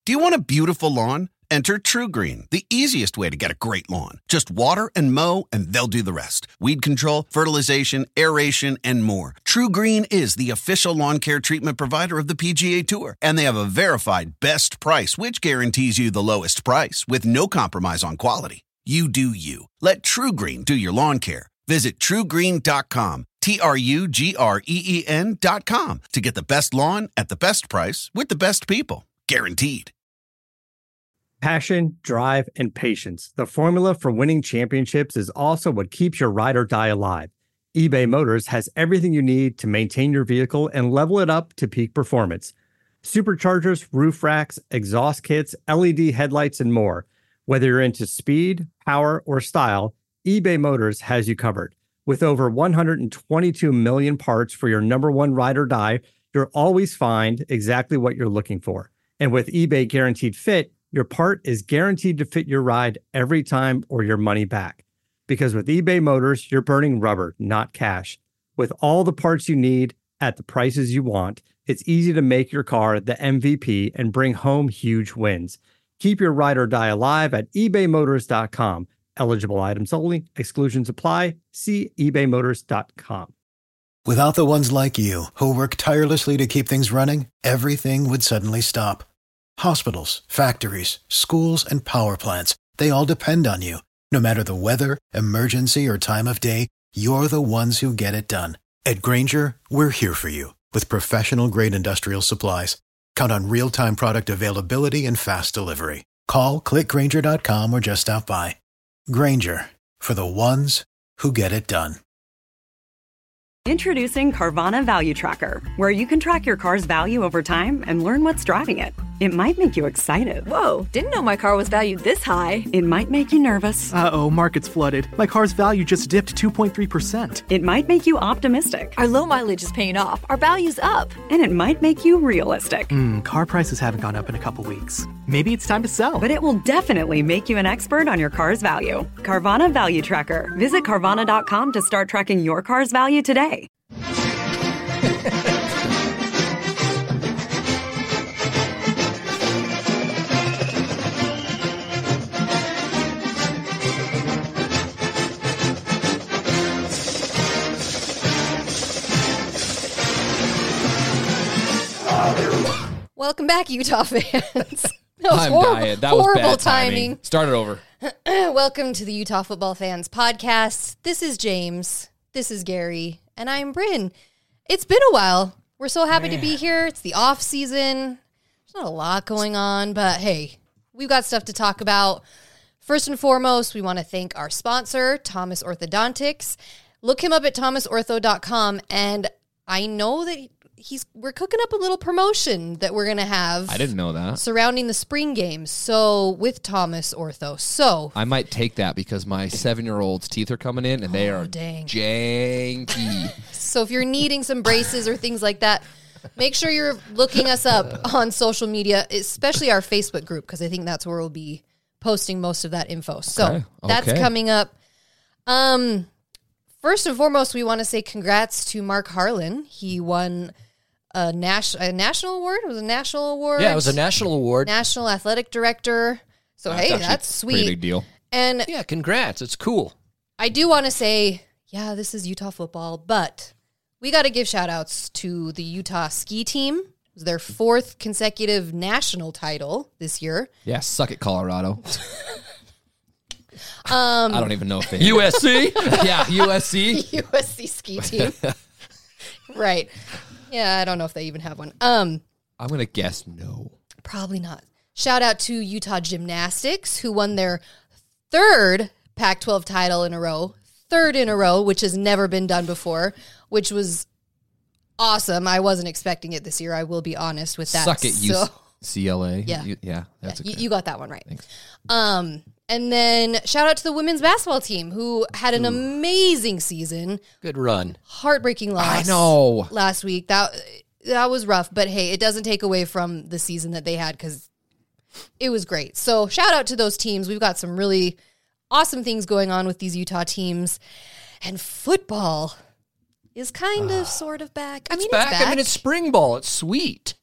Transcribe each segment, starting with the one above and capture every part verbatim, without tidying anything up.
Do you want a beautiful lawn? Enter TruGreen, the easiest way to get a great lawn. Just water and mow, and they'll do the rest. Weed control, fertilization, aeration, and more. TruGreen is the official lawn care treatment provider of the P G A Tour, and they have a verified best price, which guarantees you the lowest price with no compromise on quality. You do you. Let TruGreen do your lawn care. Visit True Green dot com, T R U G R E E N dot com, to get the best lawn at the best price with the best people. Guaranteed. Passion, drive, and patience. The formula for winning championships is also what keeps your ride or die alive. eBay Motors has everything you need to maintain your vehicle and level it up to peak performance. Superchargers, roof racks, exhaust kits, L E D headlights, and more. Whether you're into speed, power, or style, eBay Motors has you covered. With over one hundred twenty-two million parts for your number one ride or die, you'll always find exactly what you're looking for. And with eBay Guaranteed Fit, your part is guaranteed to fit your ride every time or your money back. Because with eBay Motors, you're burning rubber, not cash. With all the parts you need at the prices you want, it's easy to make your car the M V P and bring home huge wins. Keep your ride or die alive at ebay motors dot com. Eligible items only. Exclusions apply. See ebay motors dot com. Without the ones like you, who work tirelessly to keep things running, everything would suddenly stop. Hospitals, factories, schools, and power plants, they all depend on you. No matter the weather, emergency, or time of day, you're the ones who get it done. At Grainger, we're here for you with professional-grade industrial supplies. Count on real-time product availability and fast delivery. Call, click Grainger dot com, or just stop by. Grainger, for the ones who get it done. Introducing Carvana Value Tracker, where you can track your car's value over time and learn what's driving it. It might make you excited. Whoa, didn't know my car was valued this high. It might make you nervous. Uh-oh, market's flooded. My car's value just dipped two point three percent. It might make you optimistic. Our low mileage is paying off. Our value's up. And it might make you realistic. Hmm, car prices haven't gone up in a couple weeks. Maybe it's time to sell. But it will definitely make you an expert on your car's value. Carvana Value Tracker. Visit Carvana dot com to start tracking your car's value today. Welcome back, Utah fans. That was I'm horrible, dying. That horrible was bad timing. timing. Start it over. Welcome to the Utah Football Fans Podcast. This is James. This is Gary. And I'm Bryn. It's been a while. We're so happy Man. to be here. It's the off season. There's not a lot going on, but hey, we've got stuff to talk about. First and foremost, we want to thank our sponsor, Thomas Orthodontics. Look him up at thomas ortho dot com, and I know that he's we're cooking up a little promotion that we're going to have. I didn't know that. Surrounding the spring games. So with Thomas Ortho. So I might take that because my seven-year-old's teeth are coming in and they oh, are dang. janky. So if you're needing some braces or things like that, make sure you're looking us up on social media, especially our Facebook group, because I think that's where we'll be posting most of that info. So okay. that's okay. coming up. Um, first and foremost, we want to say congrats to Mark Harlan. He won a, nas- a national award. It was a national award. Yeah, it was a national award. National Athletic Director. So, that's hey, that's sweet. Pretty big deal. And yeah, congrats. It's cool. I do want to say, yeah, this is Utah football, but we got to give shout outs to the Utah ski team. It was their fourth consecutive national title this year. Yeah, suck it, Colorado. um, I don't even know if they... U S C? Yeah, U S C. U S C ski team. Right. Yeah, I don't know if they even have one. Um, I'm going to guess no. Probably not. Shout out to Utah Gymnastics, who won their third Pac twelve title in a row. Third in a row, which has never been done before, which was awesome. I wasn't expecting it this year. I will be honest with that. Suck it, so, U C L A. Yeah. You, yeah, that's yeah, okay. you, you got that one right. Thanks. Um, and then shout out to the women's basketball team, who had an Ooh. amazing season. Good run. Heartbreaking loss. I know. Last week. That that was rough, but hey, it doesn't take away from the season that they had because it was great. So shout out to those teams. We've got some really awesome things going on with these Utah teams. And football is kind of, uh, sort of back. I it's mean, back. it's back. I mean, it's spring ball. It's sweet.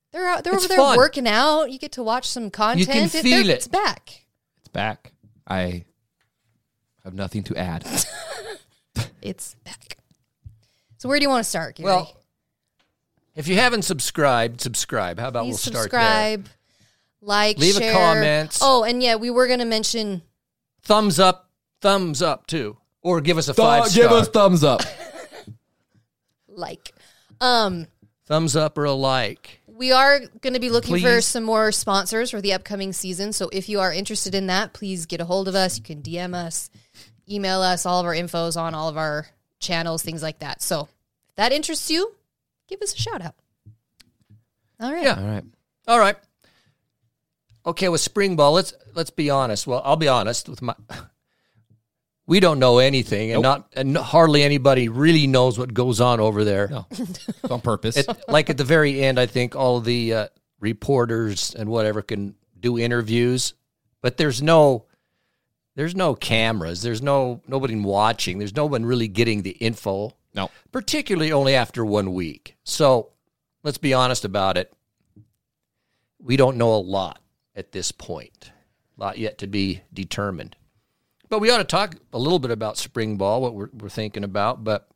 They're out. They're It's over there fun. working out. You get to watch some content. can It- feel they're- it. It's back. It's back. I have nothing to add. It's back. So where do you want to start, Gary? Well, if you haven't subscribed, subscribe. How about Please we'll start subscribe, like, Leave a share. comment. Oh, and yeah, we were going to mention there? Thumbs up, thumbs up too. Or give us a five Th- star. Give us thumbs up. like. Um, thumbs up or a like. we are going to be looking for Please. some more sponsors for the upcoming season. So if you are interested in that, please get a hold of us. You can D M us, email us. All of our info's on all of our channels, things like that. So if that interests you, give us a shout out. All right. Yeah. All right. All right. Okay, with spring ball, let's let's be honest. Well, I'll be honest with my. We don't know anything, and Nope. not and hardly anybody really knows what goes on over there. No. It's on purpose. It, like at the very end, I think all the uh, reporters and whatever can do interviews, but there's no there's no cameras. There's no nobody watching. There's no one really getting the info. No. Particularly only after one week. So let's be honest about it. We don't know a lot at this point. A lot yet to be determined. But we ought to talk a little bit about spring ball, what we're, we're thinking about. But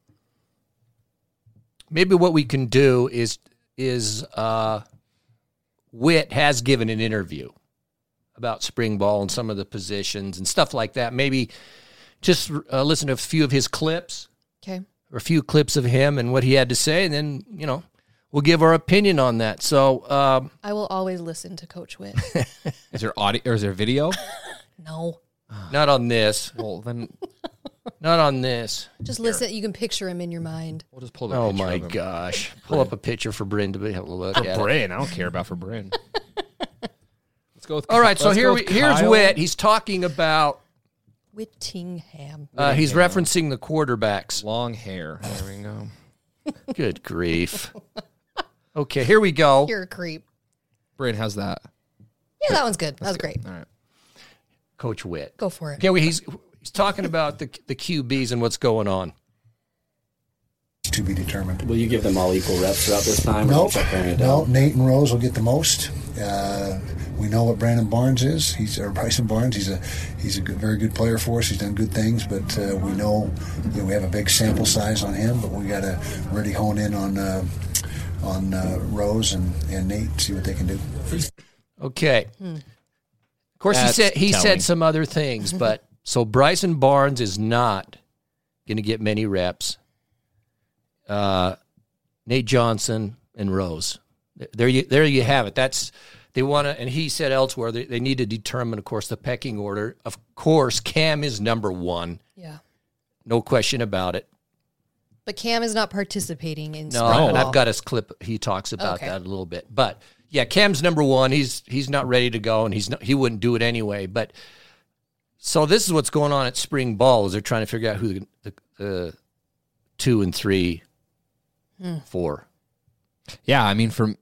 maybe what we can do is, is uh, Witt has given an interview about spring ball and some of the positions and stuff like that. Maybe just uh, listen to a few of his clips. Okay. Or a few clips of him and what he had to say, and then, you know, we'll give our opinion on that. So, um, I will always listen to Coach Witt. Is there audio or is there video? No. not on this. Well, then Not on this. Just listen. You can picture him in your mind. we'll just pull the Oh, picture my of him. gosh. Pull up a picture for Bryn to be able to look For at it. Bryn. I don't care about for Bryn. Let's go with All right, so let's here go we, with here's Kyle. Witt. He's talking about, Whittingham. uh, he's referencing the quarterbacks. Long hair. There we go. Good grief. Okay, here we go. You're a creep. Bryn, how's that? Yeah, that one's good. That was great. All right. Coach Witt. Go for it. Okay, well, he's, he's talking about the, the Q Bs and what's going on. To be determined. Will you give them all equal reps throughout this time? No, Or start paring it no. down? Nate and Rose will get the most. Uh, we know what Brandon Barnes is. He's or Bryson Barnes. He's a he's a good, very good player for us. He's done good things, but uh, we know, you know we have a big sample size on him. But we got to really hone in on uh, on uh, Rose and, and Nate. See what they can do. Okay. Hmm. Of course, That's he said he telling. said some other things, but so Bryson Barnes is not going to get many reps. Uh, Nate Johnson and Rose, there you there you have it. That's they want to, and he said elsewhere they, they need to determine, of course, the pecking order. Of course, Cam is number one, Yeah. no question about it. But Cam is not participating in No, spring and ball. I've got his clip. He talks about Okay. that a little bit, but yeah, Cam's number one. He's he's not ready to go, and he's not, he wouldn't do it anyway. But so this is what's going on at spring ball is they're trying to figure out who the, the, the two and three, Hmm. four. Yeah, I mean, from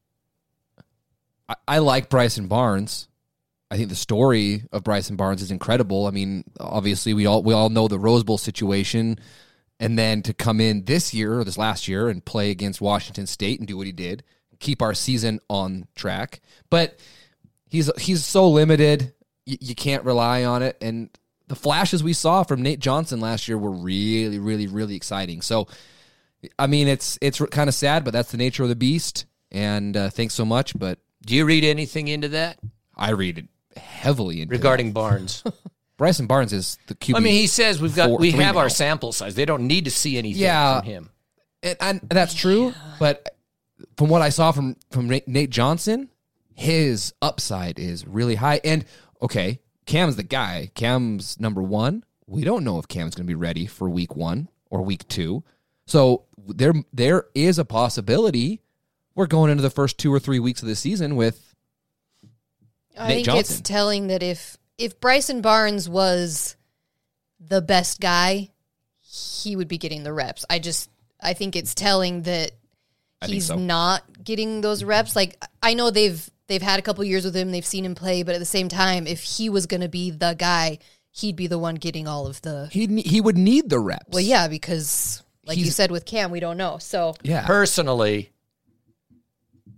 I, I like Bryson Barnes. I think the story of Bryson Barnes is incredible. I mean, obviously we all we all know the Rose Bowl situation, and then to come in this year or this last year and play against Washington State and do what he did, keep our season on track. But he's he's so limited, you, you can't rely on it. And the flashes we saw from Nate Johnson last year were really, really, really exciting. So, I mean, it's it's kind of sad, but that's the nature of the beast. And uh, thanks so much. But do you read anything into that? I read it heavily into regarding that. Barnes. Bryson Barnes is the Q B. I mean, he says we've got four, we three have now. our sample size. They don't need to see anything Yeah. from him. And, and that's true, but from what I saw from from Nate Nate Johnson, his upside is really high. And okay, Cam's the guy. Cam's number one. We don't know if Cam's going to be ready for week one or week two. So there there is a possibility we're going into the first two or three weeks of the season with I Nate think Johnson. it's telling that if if Bryson Barnes was the best guy, he would be getting the reps. I just I think it's telling that I think he's so. not getting those reps. Like I know they've they've had a couple years with him, they've seen him play, but at the same time, if he was going to be the guy, he'd be the one getting all of the. He he would need the reps. Well, yeah, because like you He's- said with Cam, we don't know. So Yeah. Personally,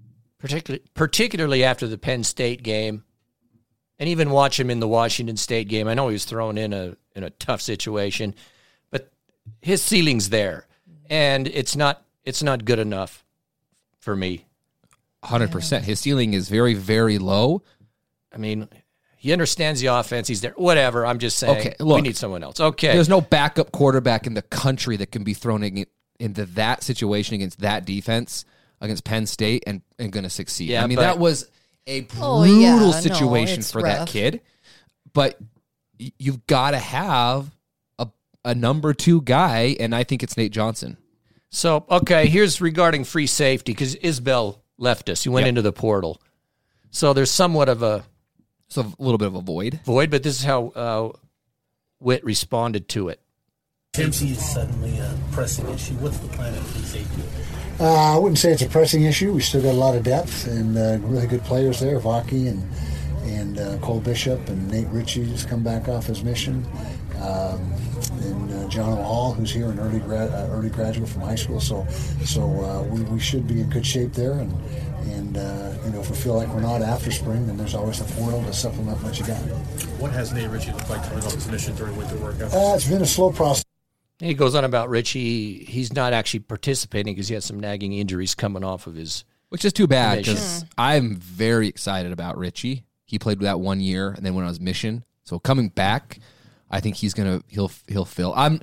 particularly particularly after the Penn State game, and even watch him in the Washington State game. I know he was thrown in a in a tough situation, but his ceiling's there, and it's not it's not good enough for me. one hundred percent. His ceiling is very, very low. I mean, he understands the offense. He's there. Whatever. I'm just saying Okay, look, we need someone else. Okay. There's no backup quarterback in the country that can be thrown in, into that situation against that defense, against Penn State, and, and going to succeed. Yeah, I mean, but- that was a brutal Oh, yeah, no, situation it's for that rough. kid. But y- you've got to have a, a number two guy, and I think it's Nate Johnson. So, okay, here's regarding free safety, because Isbell left us. He went Yep. into the portal. So there's somewhat of a So a little bit of a void. void, but this is how uh, Witt responded to it. Dempsey is suddenly a pressing issue. What's the plan at free safety? Uh, I wouldn't say it's a pressing issue. We still got a lot of depth and uh, really good players there. Vaki and and uh, Cole Bishop and Nate Ritchie just come back off his mission. Um, and uh, John O'Hall, who's here, an early grad, uh, early graduate from high school. So so uh, we, we should be in good shape there. And and uh, you know, if we feel like we're not after spring, then there's always the portal to supplement what you got. What has Nate Ritchie looked like coming off his mission during winter workouts? Uh, it's been a slow process. He goes on about Richie. He's not actually participating because he has some nagging injuries coming off of his. Which is too bad Mission. because I'm very excited about Richie. He played that one year and then went on his mission. So coming back, I think he's gonna he'll he'll fill. I'm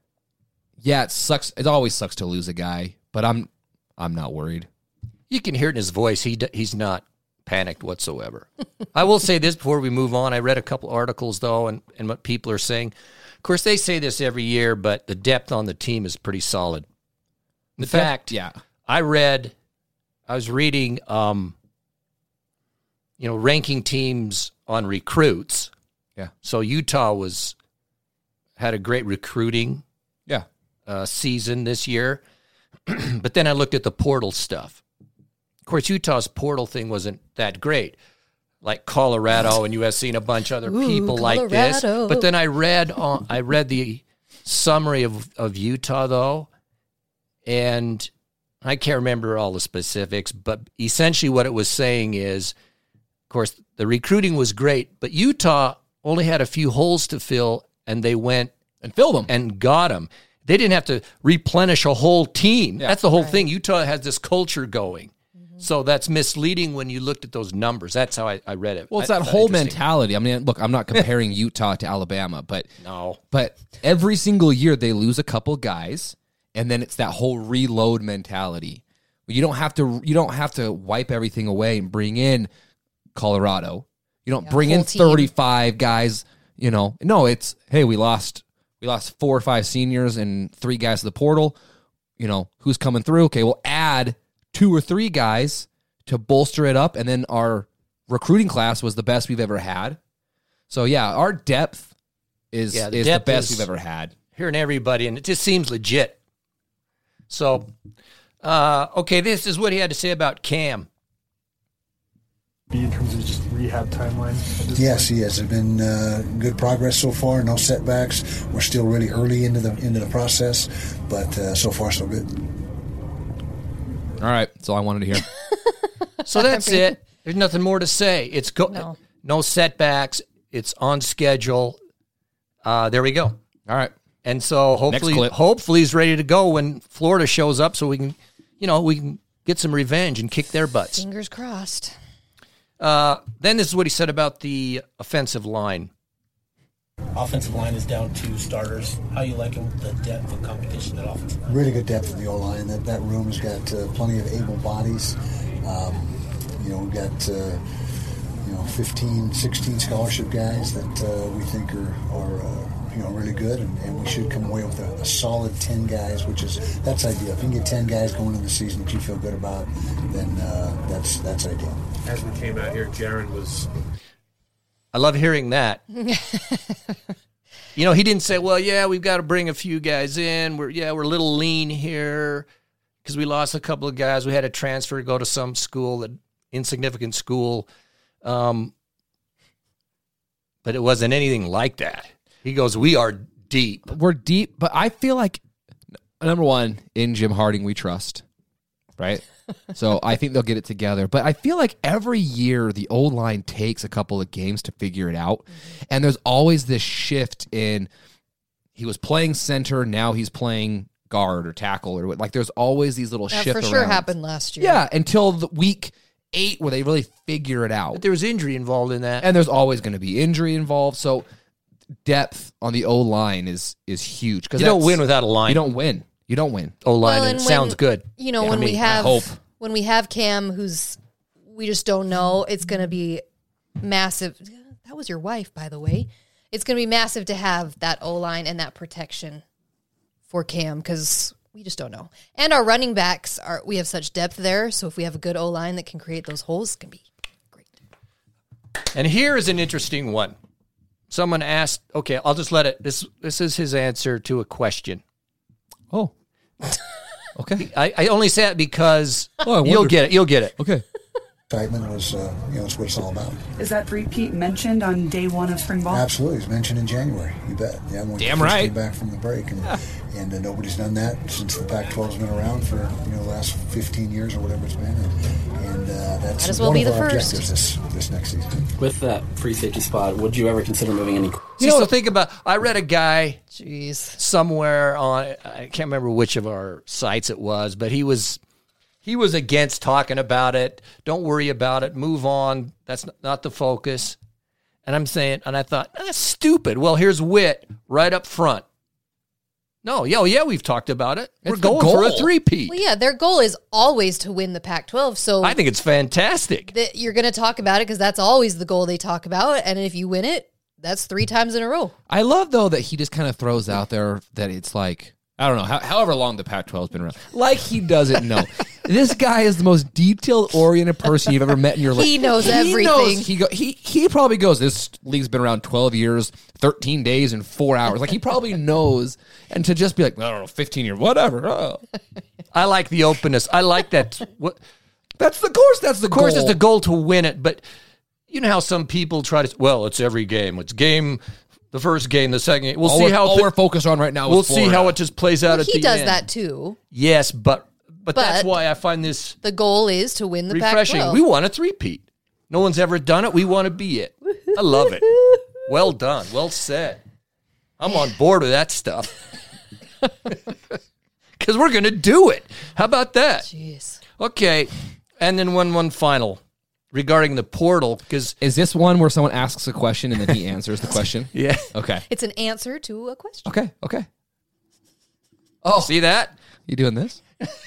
yeah, it sucks. It always sucks to lose a guy, but I'm I'm not worried. You can hear it in his voice. He d- he's not panicked whatsoever. I will say this before we move on. I read a couple articles though, and and what people are saying. Of course, they say this every year, but the depth on the team is pretty solid. In The fact, depth- yeah. I read, I was reading, um, you know, ranking teams on recruits. Yeah. So Utah was had a great recruiting Yeah. uh, season this year, but then I looked at the portal stuff. Of course, Utah's portal thing wasn't that great, like Colorado and U S C and a bunch of other Ooh, people like this. Colorado. But then I read on, I read the summary of, of Utah though, and I can't remember all the specifics, but essentially what it was saying is, of course, the recruiting was great, but Utah only had a few holes to fill, and they went And filled them. and got them. They didn't have to replenish a whole team. Yeah. That's the whole Right. thing. Utah has this culture going. So that's misleading when you looked at those numbers. That's how I, I read it. Well, it's I- that I whole interesting. mentality. I mean, look, I'm not comparing Utah to Alabama, but No. but every single year they lose a couple guys, and then it's that whole reload mentality. You don't have to you don't have to wipe everything away and bring in Colorado. You don't Yeah, bring in whole team. thirty-five guys, you know. No, it's hey, we lost we lost four or five seniors and three guys to the portal. You know, who's coming through? Okay, we'll add two or three guys to bolster it up, and then our recruiting class was the best we've ever had. So yeah, our depth is Yeah, the is depth the best is- we've ever had. Hearing everybody, and it just seems legit. So, uh, okay, this is what he had to say about Cam. In terms of just rehab timeline? At this Yes, point? he has. There's been uh, good progress so far. No setbacks. We're still really early into the into the process, but uh, so far so good. All right, that's all I wanted to hear. So that's it. There's nothing more to say. It's go- No. no setbacks. It's on schedule. Uh, there we go. All right. And so hopefully, clip. hopefully he's ready to go when Florida shows up, so we can, you know, we can get some revenge and kick their butts. Fingers crossed. Uh, then this is what he said about the offensive line. Offensive line is down two starters. How you liking the depth of competition at offensive line? Really good depth in the O-line. That that room has got uh, plenty of able bodies. Um, you know, we've got uh, you know fifteen, sixteen scholarship guys that uh, we think are are uh, you know really good, and, and we should come away with a, a solid ten guys, which is that's ideal. If you can get ten guys going into the season that you feel good about, then uh, that's that's ideal. As we came out here, Jaron was I love hearing that. You know, he didn't say, well, yeah, we've got to bring a few guys in. We're yeah, we're a little lean here because we lost a couple of guys. We had to transfer to go to some school, that insignificant school. Um, but it wasn't anything like that. He goes, we are deep. We're deep, but I feel like number one, in Jim Harding we trust. right? So I think they'll get it together. But I feel like every year the O-line takes a couple of games to figure it out. Mm-hmm. And there's always this shift in he was playing center, now he's playing guard or tackle or what. Like there's always these little that shifts for sure around. happened last year. Yeah, until the week eight where they really figure it out. But there was injury involved in that. And there's always going to be injury involved. So depth on the O-line is is huge. You don't win without a line. You don't win. You don't win. O-line, Well, and and it when- sounds good. You know, Yeah, when I mean, we have I hope. when we have Cam, who's we just don't know, it's going to be massive. That was your wife, by the way. It's going to be massive to have that O-line and that protection for Cam because we just don't know. And our running backs are we have such depth there, so if we have a good O-line that can create those holes, it's going to be great. And here is an interesting one. Someone asked, okay, I'll just let it. This this is his answer to a question. Oh. Okay. I, I only say it because Oh, I you'll wondered. get it. You'll get it. Okay. Excitement was, uh, you know, it's what it's all about. Is that three-peat mentioned on day one of spring ball? Absolutely, it was mentioned in January. You bet. Yeah, when we Damn first right. came back from the break, and and uh, nobody's done that since the Pac twelve's been around for you know the last fifteen years or whatever it's been, and, and uh, that's Might as well one be of the our first. objectives this this next season. With that free safety spot, would you ever consider moving any? See, so think about, I read a guy Jeez. somewhere on, I can't remember which of our sites it was, but he was he was against talking about it. Don't worry about it. Move on. That's not, not the focus. And I'm saying, and I thought, that's stupid. Well, here's Witt right up front. No, yeah, oh, yeah, we've talked about it. We're It's the going for a goal. three-peat. Well, yeah, their goal is always to win the Pac twelve, so I think it's fantastic. that you're going to talk about it because that's always the goal they talk about, and if you win it, that's three times in a row. I love, though, that he just kind of throws out there that it's like, I don't know, how, however long the Pac twelve's been around. Like he doesn't know. This guy is the most detail-oriented person you've ever met in your life. He knows He everything. knows- he, go, he, he probably goes, this league's been around twelve years, thirteen days, and four hours. Like, he probably knows. And to just be like, I don't know, fifteen years, whatever. Oh. I like the openness. I like that. What, That's the course. That's the of course, goal. it's the goal to win it, but you know how some people try to, well, it's every game. It's game, the first game, the second game. We'll all see we're, how all thi- we're focused on right now We'll is see Florida. how it just plays out Well, at he the does end. that too. Yes, but, but that's But- why I find this The goal is to win the Pac refreshing. twelve. We want a three-peat. No one's ever done it. We want to be it. I love it. Well done. Well said. I'm on board with that stuff. Because we're going to do it. How about that? Jeez. Okay. And then one one final regarding the portal. Because Is this one where someone asks a question and then he answers the question? yeah. Okay. It's an answer to a question. Okay. Okay. Oh, see that? You doing this?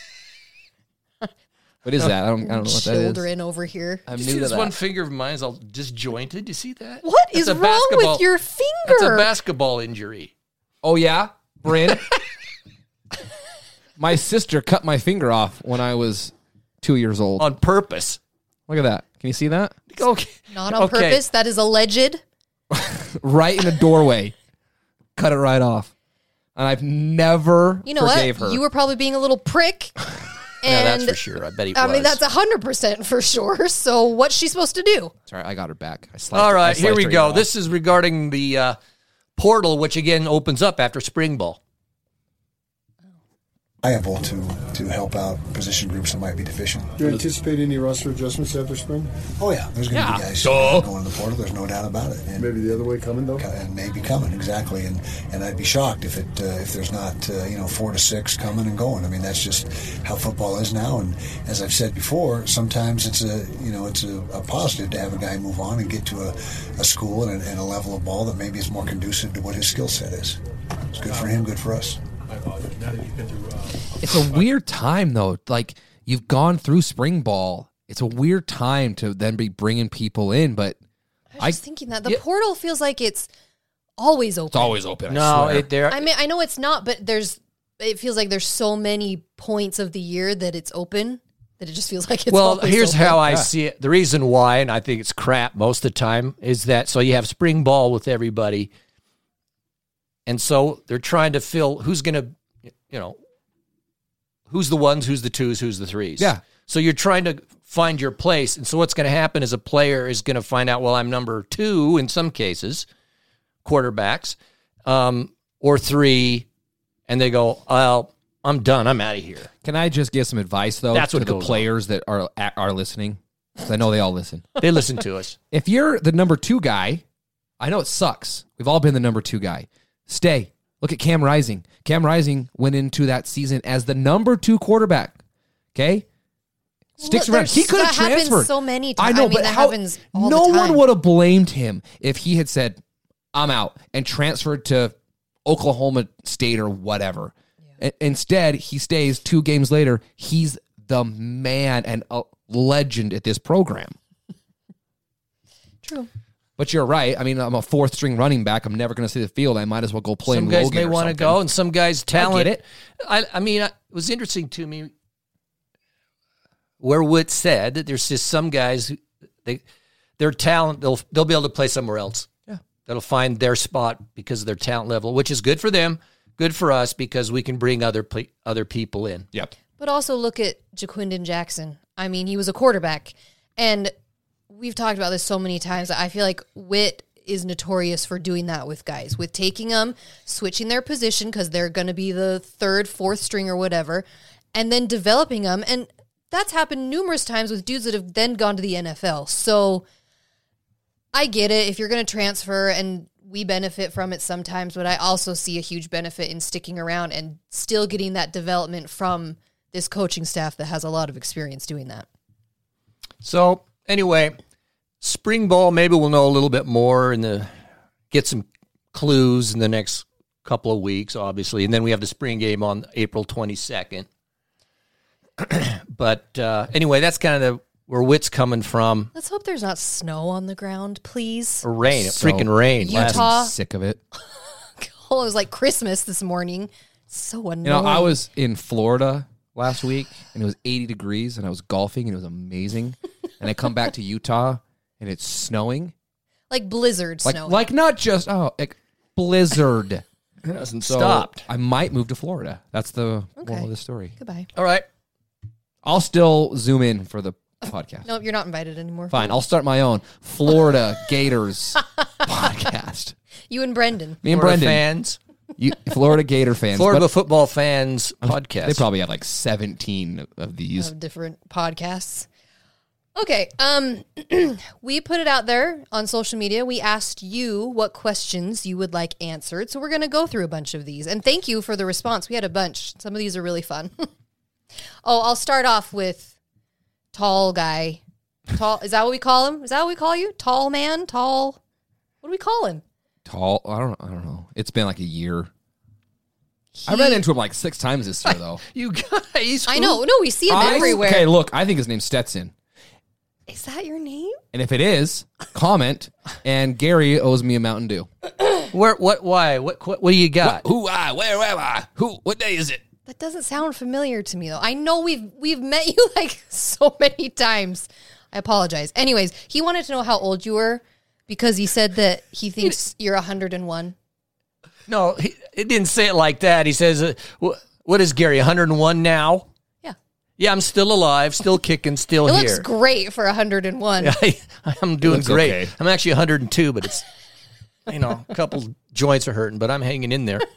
What is that? I don't, I don't know what that is. Children over here. I'm You new see to this that. one finger of mine is all disjointed. You see that? What That's is a wrong basketball- with your finger? That's a basketball injury. Oh, yeah? Bryn? My sister cut my finger off when I was two years old. On purpose. Look at that. Can you see that? Okay. Not on Okay. purpose. That is alleged. Right in the doorway. Cut it right off. And I've never You know forgave what? her. You were probably being a little prick. Yeah, And that's for sure. I bet he I was. mean, that's one hundred percent for sure. So what's she supposed to do? Sorry, I got her back. I sliced All her- I right, here sliced we her go. ear off. This is regarding the uh, portal, which again opens up after spring ball. Liable to to help out position groups that might be deficient. Do you anticipate any roster adjustments after spring? Oh yeah, there's going to Yeah. be guys Duh. going in the portal. There's no doubt about it. And Maybe the other way coming though. and maybe coming exactly, and and I'd be shocked if it uh, if there's not uh, you know four to six coming and going. I mean that's just how football is now, and as I've said before, sometimes it's a you know it's a, a positive to have a guy move on and get to a, a school and a, and a level of ball that maybe is more conducive to what his skill set is. It's good for him, good for us. It's a weird time, though. Like, you've gone through spring ball. It's a weird time to then be bringing people in, but I was I- just thinking that the yeah. portal feels like it's always open. it's always open. I No, swear. it, there. I mean, I know it's not, but there's. It feels like there's so many points of the year that it's open that it just feels like it's. well, always here's open. how I see it. The reason why, and I think it's crap most of the time, is that so you have spring ball with everybody, and so they're trying to fill who's going to, you know, who's the ones, who's the twos, who's the threes. Yeah. So you're trying to find your place, and so what's going to happen is a player is going to find out, well, I'm number two in some cases, quarterbacks, um, or three, and they go, well, I'm done. I'm out of here. Can I just give some advice, though, That's to what the goes players that are are listening? 'Cause I know they all listen. They listen to us. If you're the number two guy, I know it sucks. We've all been the number two guy. Stay. Look at Cam Rising. Cam Rising went into that season as the number two quarterback. Okay? Sticks Well, around. He could have that happens transferred. so many I times. know, I mean, but that how, happens all no the time. one would have blamed him if he had said, I'm out, and transferred to Oklahoma State or whatever. Yeah. Instead, he stays two games later. He's the man and a legend at this program. True. But you're right. I mean, I'm a fourth string running back. I'm never going to see the field. I might as well go play Some in guys Logan may or want to something. go, and some guys talent. I get it. I, I mean, it was interesting to me where Witt said that there's just some guys who they their talent they'll they'll be able to play somewhere else. Yeah, that'll find their spot because of their talent level, which is good for them, good for us because we can bring other ple- other people in. Yep. But also look at Jaquindon Jackson. I mean, he was a quarterback, and we've talked about this so many times. I feel like Witt is notorious for doing that with guys, with taking them, switching their position because they're going to be the third, fourth string or whatever, and then developing them. And that's happened numerous times with dudes that have then gone to the N F L. So I get it if you're going to transfer, and we benefit from it sometimes, but I also see a huge benefit in sticking around and still getting that development from this coaching staff that has a lot of experience doing that. So anyway, spring ball, maybe we'll know a little bit more and the get some clues in the next couple of weeks, obviously. And then we have the spring game on April twenty-second. But uh, anyway, that's kind of the, where Witt's coming from. Let's hope there's not snow on the ground, please. Or rain, So, freaking rain. Utah. I'm sick of it. Oh, it was like Christmas this morning. So annoying. You know, I was in Florida last week, and it was eighty degrees, and I was golfing, and it was amazing. And I come back to Utah, and it's snowing. like blizzard Like, snow. like not just, oh, like blizzard. It hasn't So stopped. I might move to Florida. That's the Okay. moral of the story. Goodbye. All right. I'll still zoom in for the podcast. Nope, you're not invited anymore. Fine, I'll start my own Florida Gators podcast. You and Brendan. Me and Florida Brendan. fans. You, Florida Gator fans. Florida but football fans podcast. They probably have like seventeen of these. Of different podcasts. Okay, um, we put it out there on social media. We asked you what questions you would like answered, so we're going to go through a bunch of these. And thank you for the response. We had a bunch. Some of these are really fun. Oh, I'll start off with tall guy. Tall, is that what we call him? Is that what we call you? Tall man? Tall? What do we call him? Tall. I don't. I don't know. It's been like a year. He, I ran into him like six times this year, though. You guys. I know. No, we see him I- everywhere. Okay, look. I think his name's Stetson. Is that your name? And if it is, comment. And Gary owes me a Mountain Dew. Where? What? Why? What? What, what do you got? What, who? I? Where? Where? I? Who? What day is it? That doesn't sound familiar to me, though. I know we've we've met you like so many times. I apologize. Anyways, he wanted to know how old you were because he said that he thinks you're one hundred and one. No, he, it didn't say it like that. He says, uh, wh- "What is Gary? one hundred and one now?" Yeah. Yeah, I'm still alive, still kicking, still It here. looks great for one hundred and one. I, I'm doing looks great. okay. I'm actually one hundred and two, but it's, you know, a couple joints are hurting, but I'm hanging in there.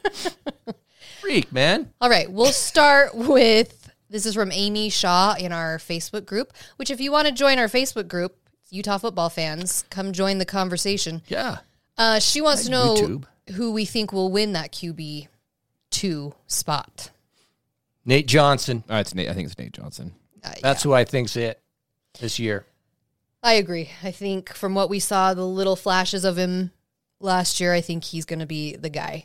Freak, man. All right, we'll start with, this is from Amy Shaw in our Facebook group, which if you want to join our Facebook group, Utah football fans, come join the conversation. Yeah. Uh, she wants to know YouTube. who we think will win that Q B two spot. Nate Johnson. Oh, it's Nate. I think it's Nate Johnson. Uh, That's who I think's it this year. I agree. I think from what we saw, the little flashes of him last year, I think he's going to be the guy.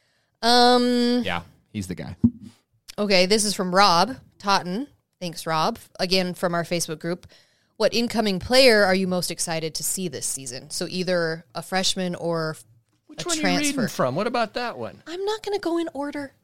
Um. Yeah, he's the guy. Okay, this is from Rob Totten. Thanks, Rob. Again, from our Facebook group. What incoming player are you most excited to see this season? So either a freshman or Which a one are you transfer. reading from? What about that one? I'm not going to go in order.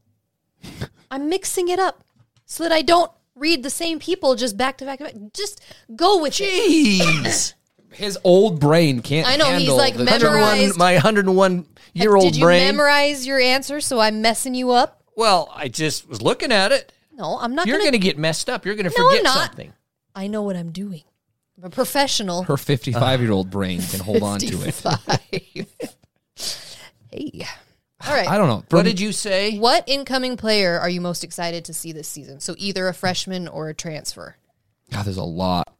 I'm mixing it up so that I don't read the same people just back to back to back. Just go with it. Jeez. His old brain can't. I know, he's handle like the memorized- my one hundred and one year old Did you brain. memorize your answer so I'm messing you up? Well, I just was looking at it. No, I'm not You're going going to get messed up. You're going to No, I'm forget not. something. I know what I'm doing. I'm a professional. Her fifty-five-year-old brain can hold on to it. fifty-five. Hey. All right. I don't know. What did you say? What incoming player are you most excited to see this season? So either a freshman or a transfer. God, there's a lot.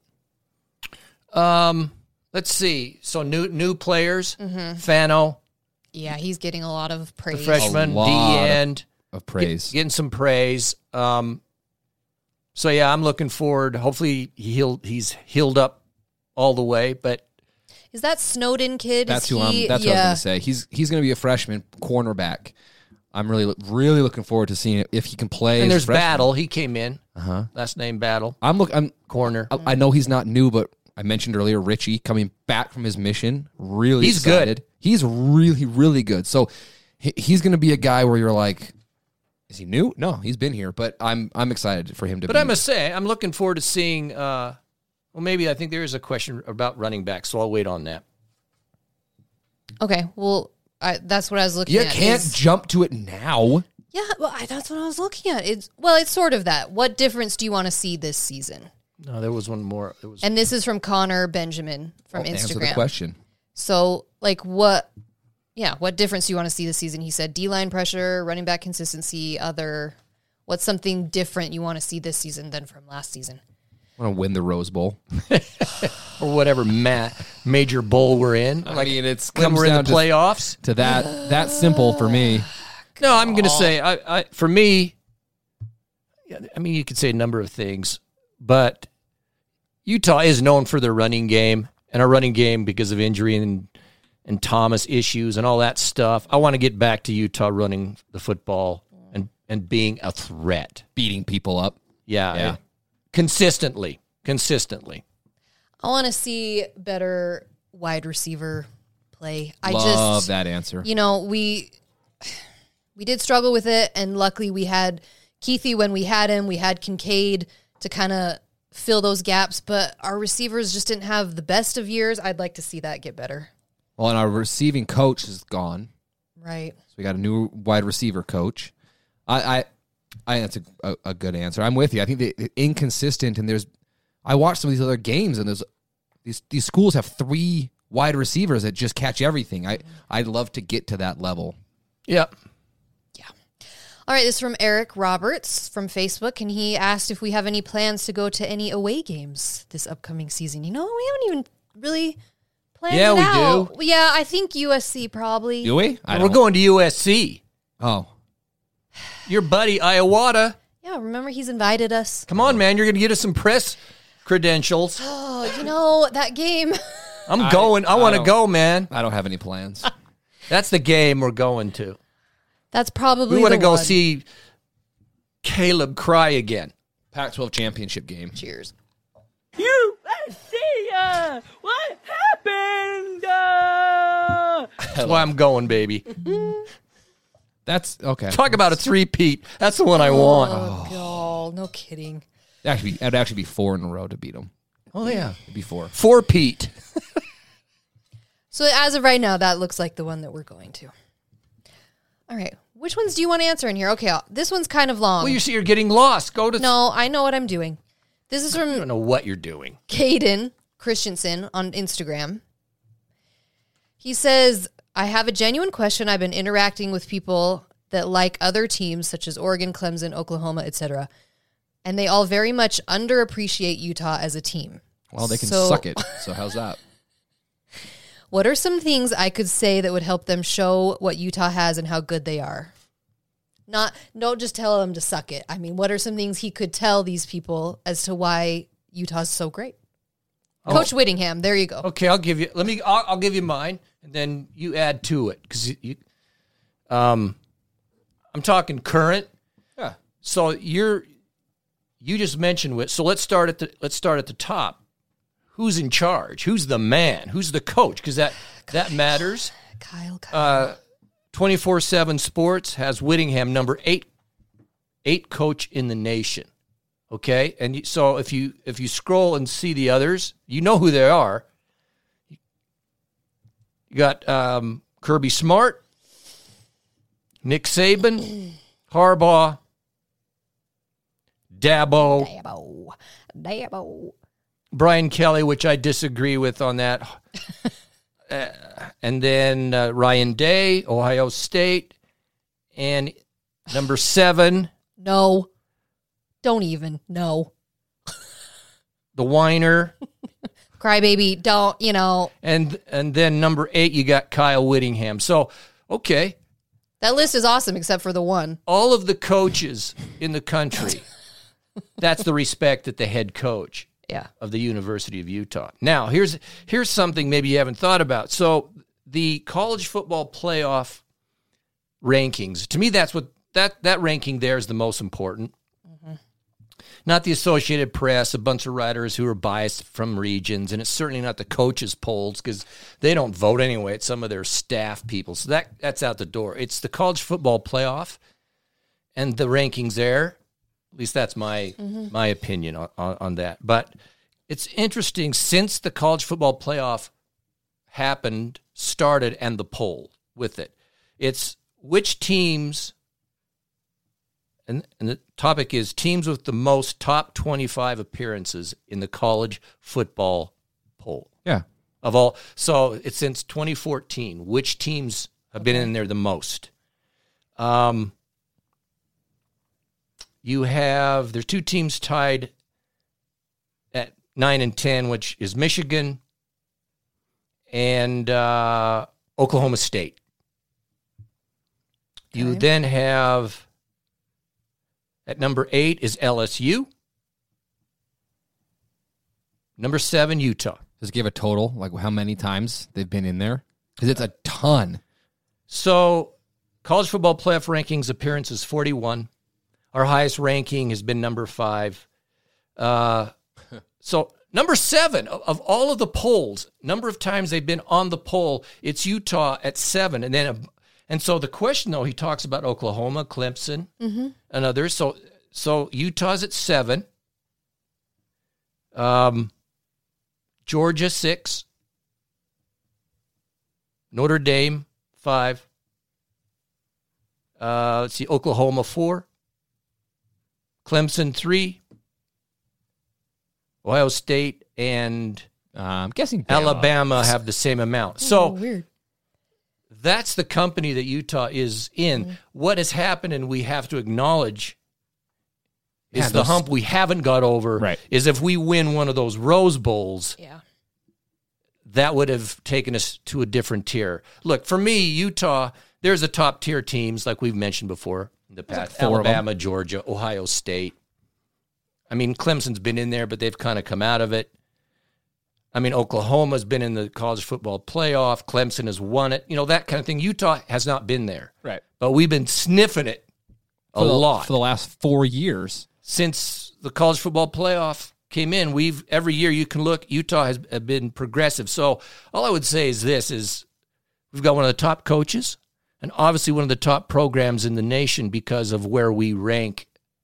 Um, let's see. So new new players. Mhm. Fano, Yeah, he's getting a lot of the praise. freshman, A lot D of- end, Of praise. getting some praise. Um, so yeah, I'm looking forward. Hopefully he'll he's healed up all the way. But Is that Snowden kid? That's Is who he, I'm. That's yeah. what I was going to say. He's he's going to be a freshman cornerback. I'm really really looking forward to seeing if he can play. and as there's freshman. Battle. He came in. Uh huh. Last name Battle. I'm look. I'm Corner. I, I know he's not new, but I mentioned earlier Richie coming back from his mission. Really, He's excited. good. He's really really good. So he, he's going to be a guy where you're like, is he new? No, he's been here. But I'm I'm excited for him to. But be. I must say, I'm looking forward to seeing. Uh, well, maybe I think there is a question about running back, so I'll wait on that. Okay, well, I, that's what I was looking You at. can't is- jump to it now. yeah, well, I, that's what I was looking at. It's well, it's sort of that. What difference do you want to see this season? No, there was one more. There was And this is from Connor Benjamin from I'll Instagram. Answer the question. So, like, what? Yeah, what difference do you want to see this season? He said D-line pressure, running back consistency, other. What's something different you want to see this season than from last season? I want to win the Rose Bowl. or whatever ma- major bowl we're in. I Like mean, it's when comes we're in the down to- playoffs. To that that simple for me. No, I'm going to say, I, I for me, yeah, I mean, you could say a number of things, but Utah is known for their running game, and our running game, because of injury and and Thomas issues and all that stuff. I want to get back to Utah running the football and, and being a threat. Beating people up. Yeah. Yeah. I- consistently. Consistently. I want to see better wide receiver play. I Love just that answer. You know, we we did struggle with it, and luckily we had Keithy when we had him. We had Kincaid to kind of fill those gaps, but our receivers just didn't have the best of years. I'd like to see that get better. Well, and our receiving coach is gone. Right. So we got a new wide receiver coach. I, I, I that's a, a, a good answer. I'm with you. I think they, they're inconsistent, and there's. I watched some of these other games, and there's these these schools have three wide receivers that just catch everything. I I'd love to get to that level. Yeah. All right, this is from Eric Roberts from Facebook, and he asked if we have any plans to go to any away games this upcoming season. You know, we haven't even really planned Yeah, it we out. do. Yeah, I think U S C probably. Do we? I We're don't- going to U S C. Oh. Your buddy, Iowata. Yeah, remember he's invited us. Come on, man. You're going to get us some press credentials. Oh, you know, that game. I'm I- going. I, I want to don't- go, man. I don't have any plans. That's the game we're going to. That's probably We want to the go one. see Caleb cry again. Pac twelve championship game. Cheers. U S C, uh, what happened? Uh... That's why I'm going, baby. That's okay. Talk about a three-peat. That's the one I want. Oh, God, no kidding. Actually, it'd actually be four in a row to beat them. Oh, yeah. It'd be four. Four-peat. So as of right now, that looks like the one that we're going to. All right. Which ones do you want to answer in here? Okay, I'll- this one's kind of long. Well, you see, you're getting lost. Go to. No, I know what I'm doing. This is I don't from know what you're doing. Caden Christensen on Instagram. He says, I have a genuine question. I've been interacting with people that like other teams such as Oregon, Clemson, Oklahoma, et cetera. And they all very much underappreciate Utah as a team. Well, they can So- suck it. So how's that? What are some things I could say that would help them show what Utah has and how good they are? Not, don't just tell them to suck it. I mean, what are some things he could tell these people as to why Utah's so great? Oh. Coach Whittingham, there you go. Okay, I'll give you. Let me. I'll, I'll give you mine, and then you add to it because you, you. Um, I'm talking current. Yeah. So you're. You just mentioned it. So let's start at the. Let's start at the top. Who's in charge? Who's the man? Who's the coach? Because that that matters. Kyle. Kyle. Uh, twenty-four seven Sports has Whittingham number eight, eight coach in the nation. Okay, and you, so if you if you scroll and see the others, you know who they are. You got um, Kirby Smart, Nick Saban, Harbaugh, Dabo, Dabo. Dabo. Brian Kelly, which I disagree with on that. uh, and then uh, Ryan Day, Ohio State, And number seven. No. Don't even. No. The Whiner. Crybaby. Don't, you know. And and then number eight, you got Kyle Whittingham. So, okay. That list is awesome except for the one. All of the coaches in the country, that's the respect that the head coach yeah. of the University of Utah. Now, here's here's something maybe you haven't thought about. So the college football playoff rankings, to me, that's what that, that ranking there is the most important. Mm-hmm. Not the Associated Press, a bunch of writers who are biased from regions, and it's certainly not the coaches' polls because they don't vote anyway. It's some of their staff people. So that that's out the door. It's the college football playoff and the rankings there. At least that's my mm-hmm. my opinion on, on, on that. But it's interesting, since the college football playoff happened, started, and the poll with it, it's which teams... And, and the topic is teams with the most top twenty-five appearances in the college football poll. Yeah. Of all, so it's since twenty fourteen. Which teams have been in there the most? Um, you have, there's two teams tied at nine and ten, which is Michigan and uh, Oklahoma State. Okay. You then have... At number eight is L S U. Number seven, Utah. Does it give a total, like how many times they've been in there? Because it's a ton. So, college football playoff rankings appearance is forty-one. Our highest ranking has been number five. Uh, so, number seven, of, of all of the polls, number of times they've been on the poll, it's Utah at seven. And then a, And so the question, though, he talks about Oklahoma, Clemson, mm-hmm. and others. So so Utah's at seven. Um, Georgia, six. Notre Dame, five. Uh, let's see, Oklahoma, four. Clemson, three. Ohio State and uh, I'm guessing Bama. Alabama have the same amount. Oh, so weird. That's the company that Utah is in. Mm-hmm. What has happened, and we have to acknowledge, is yeah, the those... hump we haven't got over, right. is if we win one of those Rose Bowls, yeah. that would have taken us to a different tier. Look, for me, Utah, there's the top-tier teams, like we've mentioned before in the past. Like Alabama, Georgia, Ohio State. I mean, Clemson's been in there, but they've kind of come out of it. I mean, Oklahoma's been in the college football playoff. Clemson has won it. You know, that kind of thing. Utah has not been there. Right. But we've been sniffing it a for the, lot. For the last four years. Since the college football playoff came in, we've every year you can look, Utah has been progressive. So all I would say is this, is we've got one of the top coaches and obviously one of the top programs in the nation because of where we rank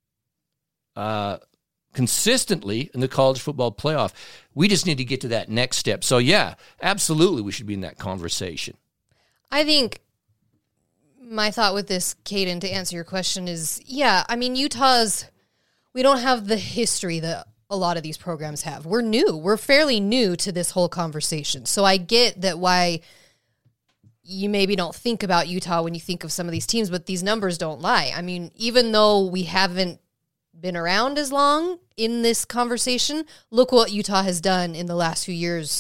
uh consistently in the college football playoff. We just need to get to that next step. So, yeah, absolutely we should be in that conversation. I think my thought with this, Caden, to answer your question is, yeah, I mean, Utah's, we don't have the history that a lot of these programs have. We're new. We're fairly new to this whole conversation. So I get that why you maybe don't think about Utah when you think of some of these teams, but these numbers don't lie. I mean, even though we haven't been around as long in this conversation, look what Utah has done in the last few years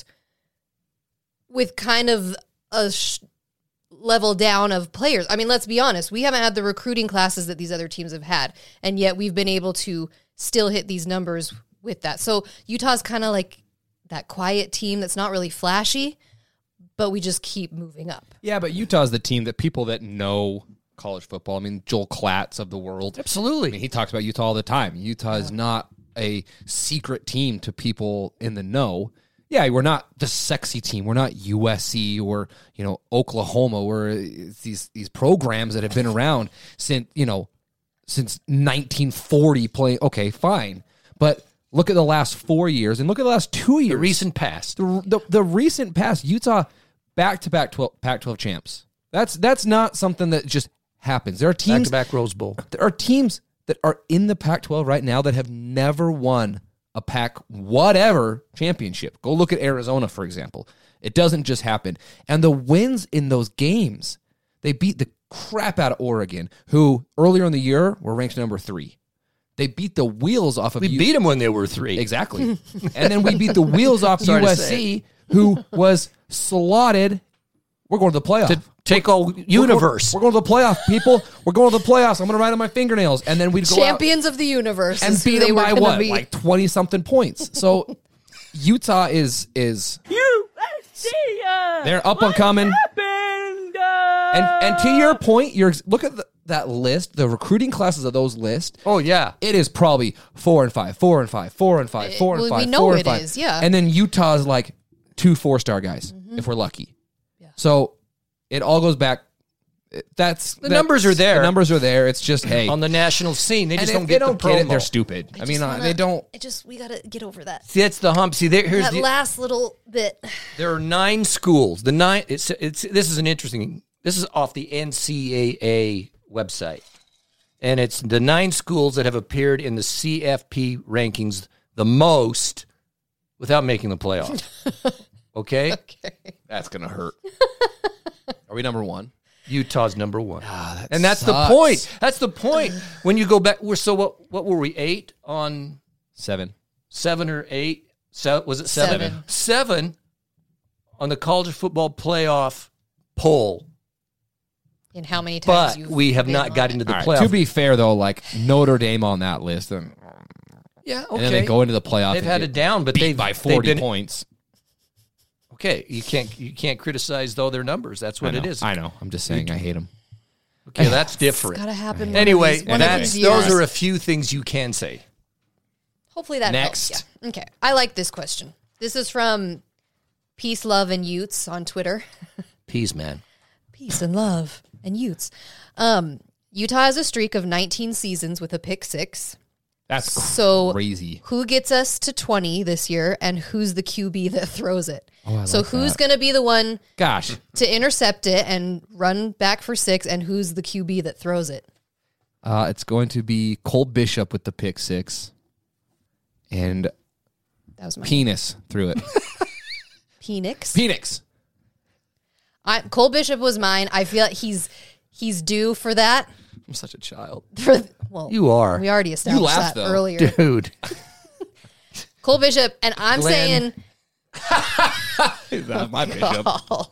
with kind of a sh- level down of players. I mean, let's be honest, we haven't had the recruiting classes that these other teams have had, and yet we've been able to still hit these numbers with that. So Utah's kind of like that quiet team that's not really flashy, but we just keep moving up. Yeah, but Utah's the team that people that know college football, I mean, Joel Klatt's of the world. Absolutely. I mean, he talks about Utah all the time. Utah yeah. is not a secret team to people in the know. Yeah, we're not the sexy team. We're not U S C or, you know, Oklahoma. We're these these programs that have been around since, you know, since nineteen forty playing. Okay, fine. But look at the last four years and look at the last two years. The recent past. The, the, the recent past, Utah back-to-back Pac twelve champs. That's that's not something that just happens. There are teams back-to-back Rose Bowl. There are teams that are in the Pac twelve right now that have never won a Pac whatever championship. Go look at Arizona, for example. It doesn't just happen. And the wins in those games, they beat the crap out of Oregon, who earlier in the year were ranked number three. They beat the wheels off of We U- beat them when they were three. Exactly. And then we beat the wheels off Sorry to U S C, who was slotted. We're going to the playoff. To take all We're universe. Going, we're going to the playoff, people. We're going to the playoffs. I'm going to ride on my fingernails. And then we'd go Champions of the universe. out and is who beat they them were by gonna what? be. Like twenty-something points. So Utah is is U S C. Uh, they're up and coming. happened? Uh, And and to your point, you're look at the, that list, the recruiting classes of those lists. Oh yeah, it is probably four and five, four and five, four and five, four and well, five, we know four and it five. is, yeah. And then Utah's like two four star guys Mm-hmm. if we're lucky. Yeah. So it all goes back. That's The that's- numbers are there. The numbers are there. It's just hey on the national scene, they and just if don't they get don't the get it. promo. They're stupid. I, mean, just uh, wanna- they don't. It just we gotta get over that. See, that's the hump. See, there, here's that the last little bit. There are nine schools. The nine. It's it's. This is an interesting. This is off the N C A A website, and it's the nine schools that have appeared in the C F P rankings the most without making the playoff. Okay. Okay. That's gonna hurt. Are we number one? Utah's number one, Ah, that and that's sucks. the point. That's the point. When you go back, we're so what? What were we? Eight on Seven. seven or eight? So, was it seven? Seven. Seven on the college football playoff poll. And how many times But you've we have been not on got it. into the All right, playoff. to be fair though, like Notre Dame on that list, and, yeah, okay. and then they go into the playoff. They've and had get it down, but beat they've by they've forty been- points. Okay, you can't you can't criticize though their numbers. That's what I it know, is. I know. I'm just saying I hate them. Okay, that's different. gotta happen one of Anyway, these- one of that's these those years. are a few things you can say. Hopefully that Next. helps. Yeah. Okay. I like this question. This is from Peace, Love, and Utes on Twitter. Peace, man. Peace and love and Utes. Um, Utah has a streak of nineteen seasons with a pick six. That's So crazy. who gets us to twenty this year, and who's the Q B that throws it? Oh, I so like who's that. going to be the one Gosh, to intercept it and run back for six, and who's the Q B that throws it? uh, it's going to be Cole Bishop with the pick six, and That was my Penis threw it. Penix. Penix. I, Cole Bishop was mine. I feel like he's he's due for that. I'm such a child, For well, You are. We already established laughed, that though. earlier. Dude. Cole Bishop, and I'm Glenn. saying That's my Bishop.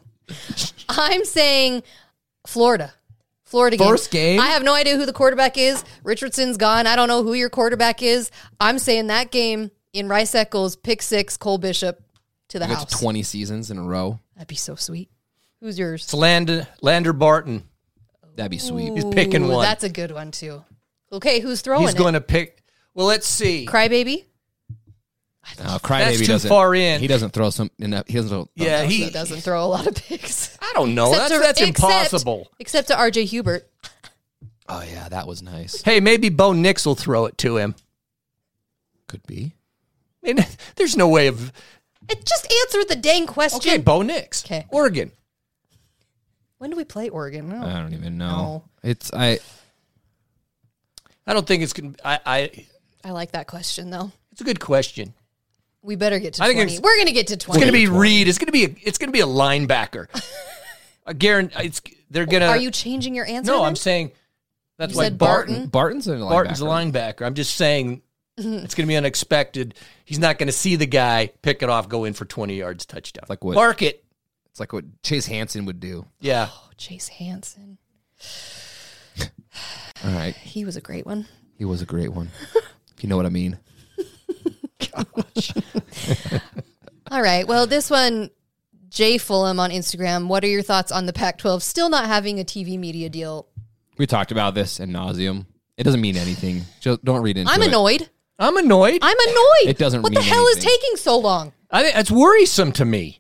I'm saying Florida. Florida game. First game? I have no idea who the quarterback is. Richardson's gone. I don't know who your quarterback is. I'm saying that game in Rice Eccles, pick six, Cole Bishop to the We house. got to twenty seasons in a row. That'd be so sweet. Who's yours? It's Lander, Lander Barton. That'd be sweet. He's picking Ooh, one. That's a good one too. Okay, who's throwing He's it? going to pick. Well, let's see. Crybaby? Uh, That's Crybaby too doesn't. far in. He doesn't throw some. Enough, he doesn't throw. Yeah, No, he he doesn't throw a lot of picks. I don't know. That's, to- that's except- impossible. Except to R J Hubert. Oh yeah, that was nice. Hey, maybe Bo Nix will throw it to him. Could be. I mean, there's no way of. It just answered the dang question. Okay, Bo Nix. Okay. Oregon. When do we play Oregon? No. I don't even know. No. It's I. I don't think it's going to. I, I. I like that question though. It's a good question. We better get to I think twenty. it's- We're gonna get to It's twenty. going to be Reed. It's going to be. A, it's going to be a linebacker. I guarantee. It's. They're going to. Are you changing your answer? No, then? I'm saying. That's You why said Barton. Barton? Barton's a linebacker. Barton's a linebacker. I'm just saying. It's going to be unexpected. He's not going to see the guy pick it off, go in for twenty yards, touchdown. like what- Mark it. It's like what Chase Hansen would do. Yeah. Oh, Chase Hansen. All right, He was a great one. he was a great one. If you know what I mean. All right. Well, this one, Jay Fulham on Instagram. What are your thoughts on the Pac twelve still not having a T V media deal? We talked about this ad nauseum. It doesn't mean anything. Just don't read into I'm it. annoyed. I'm annoyed. I'm annoyed. It doesn't What mean the hell anything. is taking so long? I think that's worrisome to me.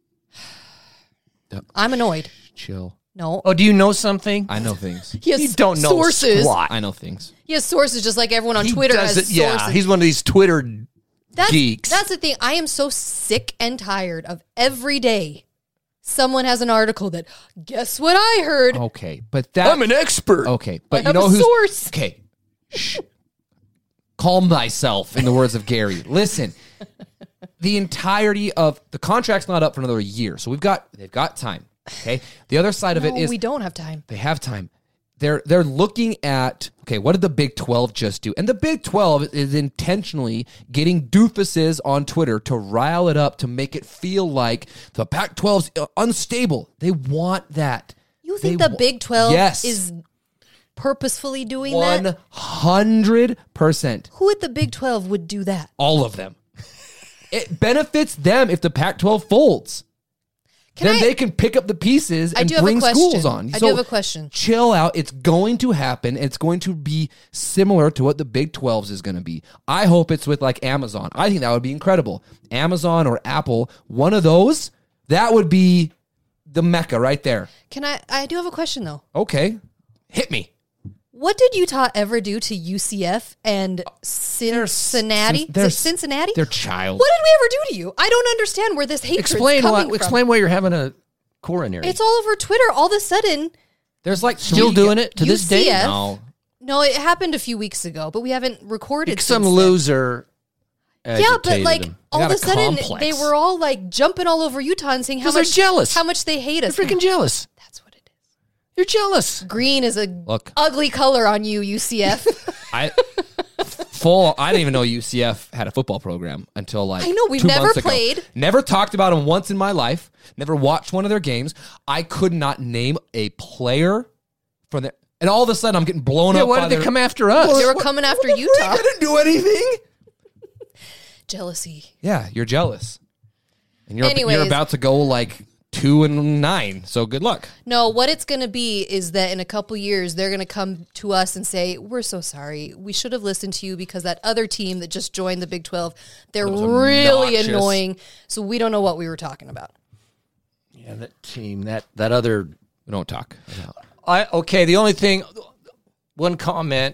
I'm annoyed. Chill. No. Oh, do you know something? I know things. He has You don't know sources. squat. I know things. He has sources just like everyone on He Twitter does has it- yeah, sources. he's one of these Twitter That's, geeks. That's the thing. I am so sick and tired of every day someone has an article that, guess what I heard? Okay, but that I'm an expert. Okay, but I you have know a who's source. okay. Shh. Calm thyself, in the words of Gary. Listen, the entirety of the contract's not up for another year, so we've got they've got time. Okay. The other side of No, it is we don't have time. they have time. They're they're looking at, okay, what did the Big twelve just do? And the Big twelve is intentionally getting doofuses on Twitter to rile it up, to make it feel like the Pac twelve's unstable. They want that. You think They the wa- Big twelve Yes. is purposefully doing that? one hundred percent. Who at the Big twelve would do that? All of them. It benefits them if the Pac twelve folds. Can then I- they can pick up the pieces I and do have a bring question. schools on. I So do have a question. Chill out. It's going to happen. It's going to be similar to what the Big twelve's is going to be. I hope it's with like Amazon. I think that would be incredible. Amazon or Apple, one of those, that would be the mecca right there. Can I? I do have a question though. Okay. Hit me. What did Utah ever do to U C F and Cincinnati? Cin- they're- Is it Cincinnati? Their child. What did we ever do to you? I don't understand where this hate Explain coming why. from. Explain why you're having a coronary. It's all over Twitter. All of a sudden, There's like Still three- doing it to this day. U C F No. no, it happened a few weeks ago, but we haven't recorded. Some since then. loser. Yeah, but agitated like him. all They of got a a sudden complex. they were all like jumping all over Utah and saying how 'Cause they're much jealous. how much they hate us. They're freaking jealous. That's what it is. You're jealous. Green is a Look. ugly color on you, U C F. I full. I didn't even know U C F had a football program until like I know, we've two never months ago. played. Never talked about them once in my life. Never watched one of their games. I could not name a player from there. And all of a sudden, I'm getting blown Yeah, up. why by did they their- come after us? they were coming after We Utah. didn't do anything. Jealousy. Yeah, you're jealous, and you're Anyways. you're about to go like two and nine. So good luck. No, what it's going to be is that in a couple years, they're going to come to us and say, we're so sorry. We should have listened to you because that other team that just joined the Big twelve, they're was really obnoxious. annoying. So we don't know what we were talking about. Yeah, that team, that that other. We don't talk about. I okay. The only thing, one comment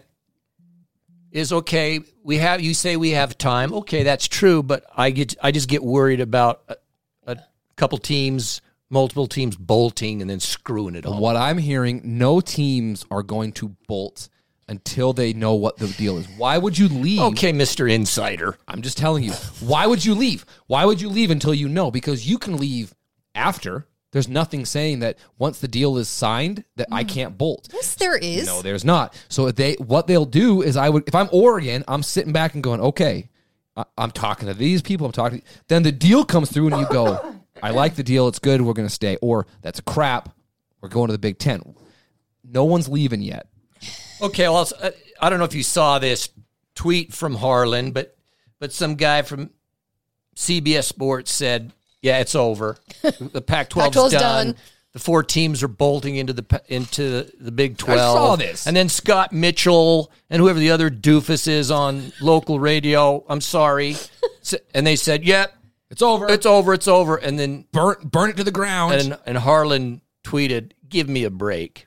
is okay. We have you say we have time. Okay, that's true. But I get I just get worried about a, a couple teams, multiple teams bolting and then screwing it all. What I'm hearing, no teams are going to bolt until they know what the deal is. Why would you leave? Okay, Mister Insider. I'm just telling you. Why would you leave? Why would you leave until you know? Because you can leave after. There's nothing saying that once the deal is signed that I can't bolt. Yes, there is. No, there's not. So if they what they'll do is I would if I'm Oregon, I'm sitting back and going, okay, I, I'm talking to these people. I'm talking. To, then the deal comes through and you go, I like the deal. It's good. We're going to stay. Or that's crap. We're going to the Big Ten. No one's leaving yet. Okay, well, uh, I don't know if you saw this tweet from Harlan, but but some guy from C B S Sports said, "Yeah, it's over. The Pac twelve's Pac-12's done. done. The four teams are bolting into the into the Big twelve." saw this. And then Scott Mitchell and whoever the other doofus is on local radio. I'm sorry, S- and they said, "Yep, It's over. it's over. It's over." And then burn burn it to the ground. and and Harlan tweeted, "Give me a break."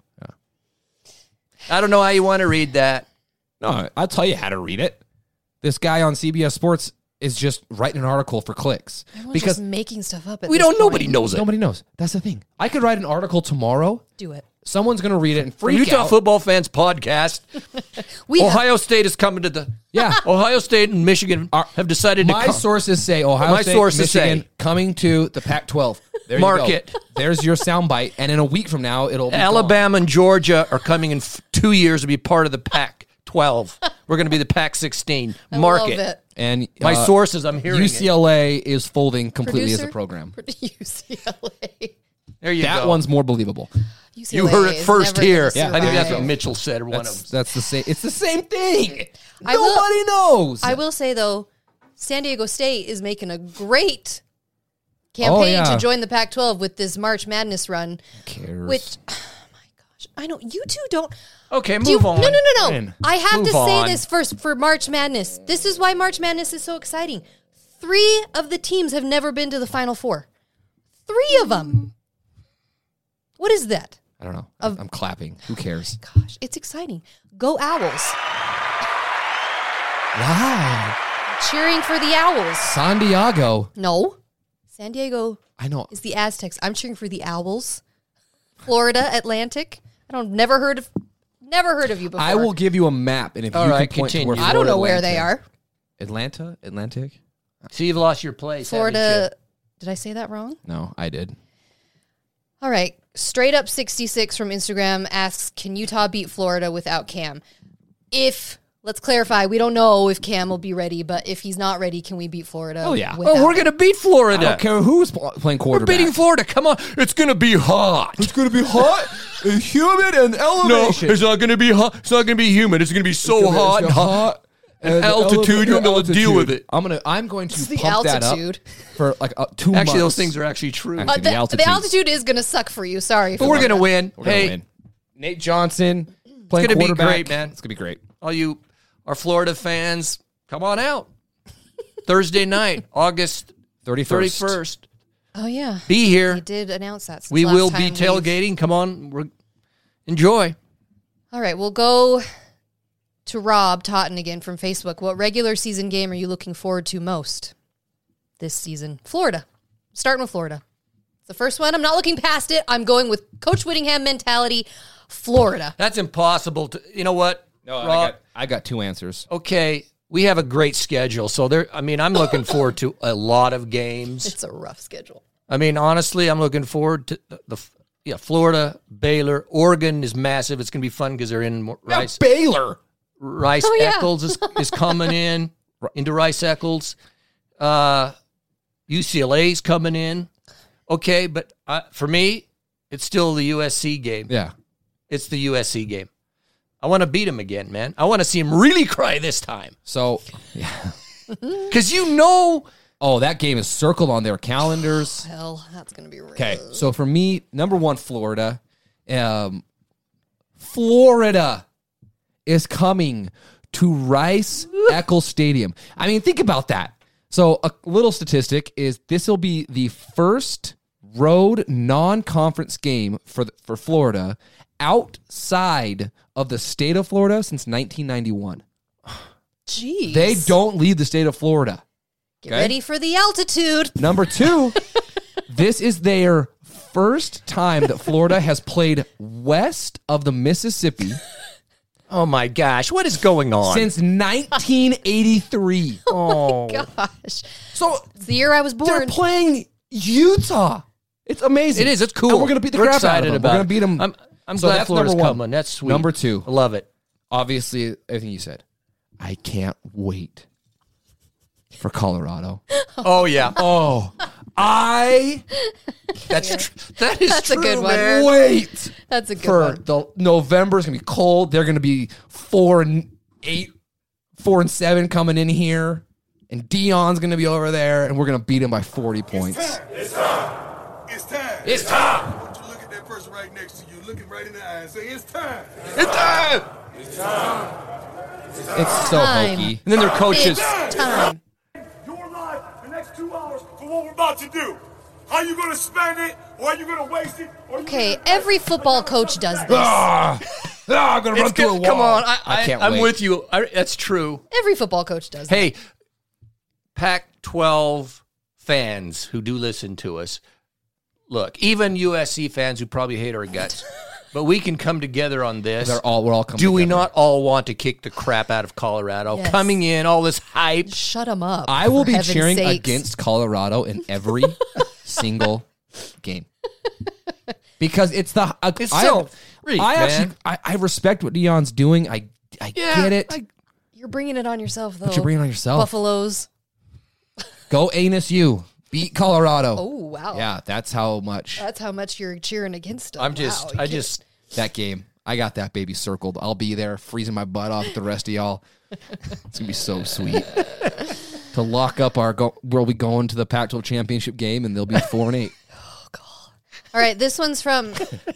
I don't know how you want to read that. No, I'll tell you how to read it. This guy on C B S Sports is just writing an article for clicks. Everyone's because just making stuff up at We this don't. point. Nobody knows it. nobody knows. That's the thing. I could write an article tomorrow. Do it. Someone's going to read it and From freak Utah out. Football Fans Podcast, We have- Ohio State is coming to the. Yeah. Ohio State and Michigan are, have decided to My come. sources say Ohio My State, sources Michigan say- coming to the Pac twelve. There you Mark go. it. There's your soundbite. And in a week from now, it'll be Alabama and Georgia are coming in f- two years to be part of the Pac twelve. We're going to be the Pac sixteen. I Mark love it. it. And My uh, sources, I'm hearing U C L A is folding completely as a Producer? program. U C L A. it. There you That go. one's more believable. U C You L A heard it is first never here. gonna I think that's survive. what Mitchell said. Or one of That's, them. that's the same. It's the same thing. I will- Nobody knows. I will say, though, San Diego State is making a great campaign Oh, yeah. to join the Pac twelve with this March Madness run. cares? Which, oh my gosh, I know you two don't. Okay, Do you- move on. No, no, no, no. Fine. I have Move to say on. this first for March Madness. This is why March Madness is so exciting. Three of the teams have never been to the Final Four. Three of them. What is that? I don't know. Of- I'm clapping. Who cares? Gosh, it's exciting. Go Owls. Wow. Cheering for the Owls. San Diego. No. San Diego I know. is the Aztecs. I'm cheering for the Owls. Florida Atlantic. I don't never heard of never heard of you before. I will give you a map, and if All you right, can point to continue. where I don't know Florida where they are. Atlantic. Atlanta, Atlantic. So you've lost your place. haven't Florida. Did I say that wrong? No, I did. All right. Straight up sixty-six from Instagram asks, can Utah beat Florida without Cam? If, let's clarify, we don't know if Cam will be ready, but if he's not ready, can we beat Florida? Oh, yeah. without Oh, we're going to beat Florida. I don't care who's pl- playing quarterback. We're beating Florida. Come on. It's going to be hot. It's going to be hot and humid and No, elevation. it's not going to be hot. It's not going to be humid. It's going to be so It's gonna be- hot it's and gonna be hot. And and altitude, you're going to deal with it. I'm gonna. I'm going to It's the pump altitude. that up for like uh, two months. Actually, those things are actually true. Actually, Uh, the, the, altitude. the altitude is going to suck for you. Sorry. But we're going to win. We're hey, gonna win. Nate Johnson it's playing going to be quarterback. great, man. It's going to be great. All you, our Florida fans, come on out. Thursday night, August thirty-first. thirty-first. Oh, yeah. Be here. They did announce that. since We last will be time we've- tailgating. Come on. We're, enjoy. All right, we'll go to Rob Totten again from Facebook. What regular season game are you looking forward to most this season? Florida. Starting with Florida. It's the first one. I'm not looking past it. I'm going with Coach Whittingham mentality, Florida. That's impossible to, you know what? No, I Rob? got. I got two answers. Okay, we have a great schedule. So there, I mean, I'm looking forward to a lot of games. It's a rough schedule. I mean, honestly, I'm looking forward to the, the yeah, Florida, Baylor, Oregon is massive. It's going to be fun because they're in Rice. Yeah, Baylor. Rice Oh, yeah. Eccles is, is coming in into Rice Eccles. Uh, U C L A's coming in. Okay, but uh, for me, it's still the U S C game. Yeah. It's the U S C game. I want to beat him again, man. I want to see him really cry this time. So, yeah. Because you know... Oh, that game is circled on their calendars. Hell, that's going to be real. Okay, so for me, number one, Florida. Um, Florida is coming to Rice Eccles Stadium. I mean, think about that. So a little statistic is this will be the first road non-conference game for the, for Florida outside of the state of Florida since nineteen ninety-one. Jeez. They don't leave the state of Florida. Get ready for the altitude. Number two, this is their first time that Florida has played west of the Mississippi. Oh, my gosh. What is going on? Since nineteen eighty-three. Oh, gosh. So it's the year I was born. They're playing Utah. It's amazing. It is. It's cool. And we're going to beat the We're crap out of excited them. about We're going it. to beat them. I'm, I'm so glad that's Florida's number one. coming. That's sweet. Number two. I love it. Obviously, everything you said. I can't wait for Colorado. Oh, yeah. Oh, I. That's tr- that is That's a true, good one. man. Wait. That's a good for one. the November is gonna be cold. They're gonna be four and eight, four and seven coming in here, and Dion's gonna be over there, and we're gonna beat him by forty points. It's time. It's time. It's time. I want you to look at that person right next to you, looking right in the eye, and say, "It's time. It's time. It's time." It's so Time. hokey. And then their coaches. It's time. You're alive the next two hours for what we're about to do. How you going to spend it, or are you going to waste it? Or you Okay, gonna- every football coach does this. Ah, ah, I'm gonna run It's through a good. wall. Come on. I, I, I can't I'm wait. with you. I, that's true. Every football coach does that. Hey, Pac twelve fans who do listen to us, look, even U S C fans who probably hate our guts, but we can come together on this. They're all we're all coming. Do we together. not all want to kick the crap out of Colorado? Yes. Coming in, all this hype. Shut them up. I will for be heaven's cheering sakes. against Colorado in every single game because it's the. Uh, It's I, so freak, I man. actually I, I respect what Dion's doing. I I Yeah, get it. I- You're bringing it on yourself, though. But you're bringing it on yourself. Buffaloes. Go Anus U. Beat Colorado. Oh, wow. Yeah, that's how much That's how much you're cheering against them. I'm just, Wow, you I can't- just, that game. I got that baby circled. I'll be there freezing my butt off with the rest of y'all. It's gonna be so sweet to lock up our go. We'll be going to the Pac twelve championship game, and they'll be four and eight. All right, this one's from.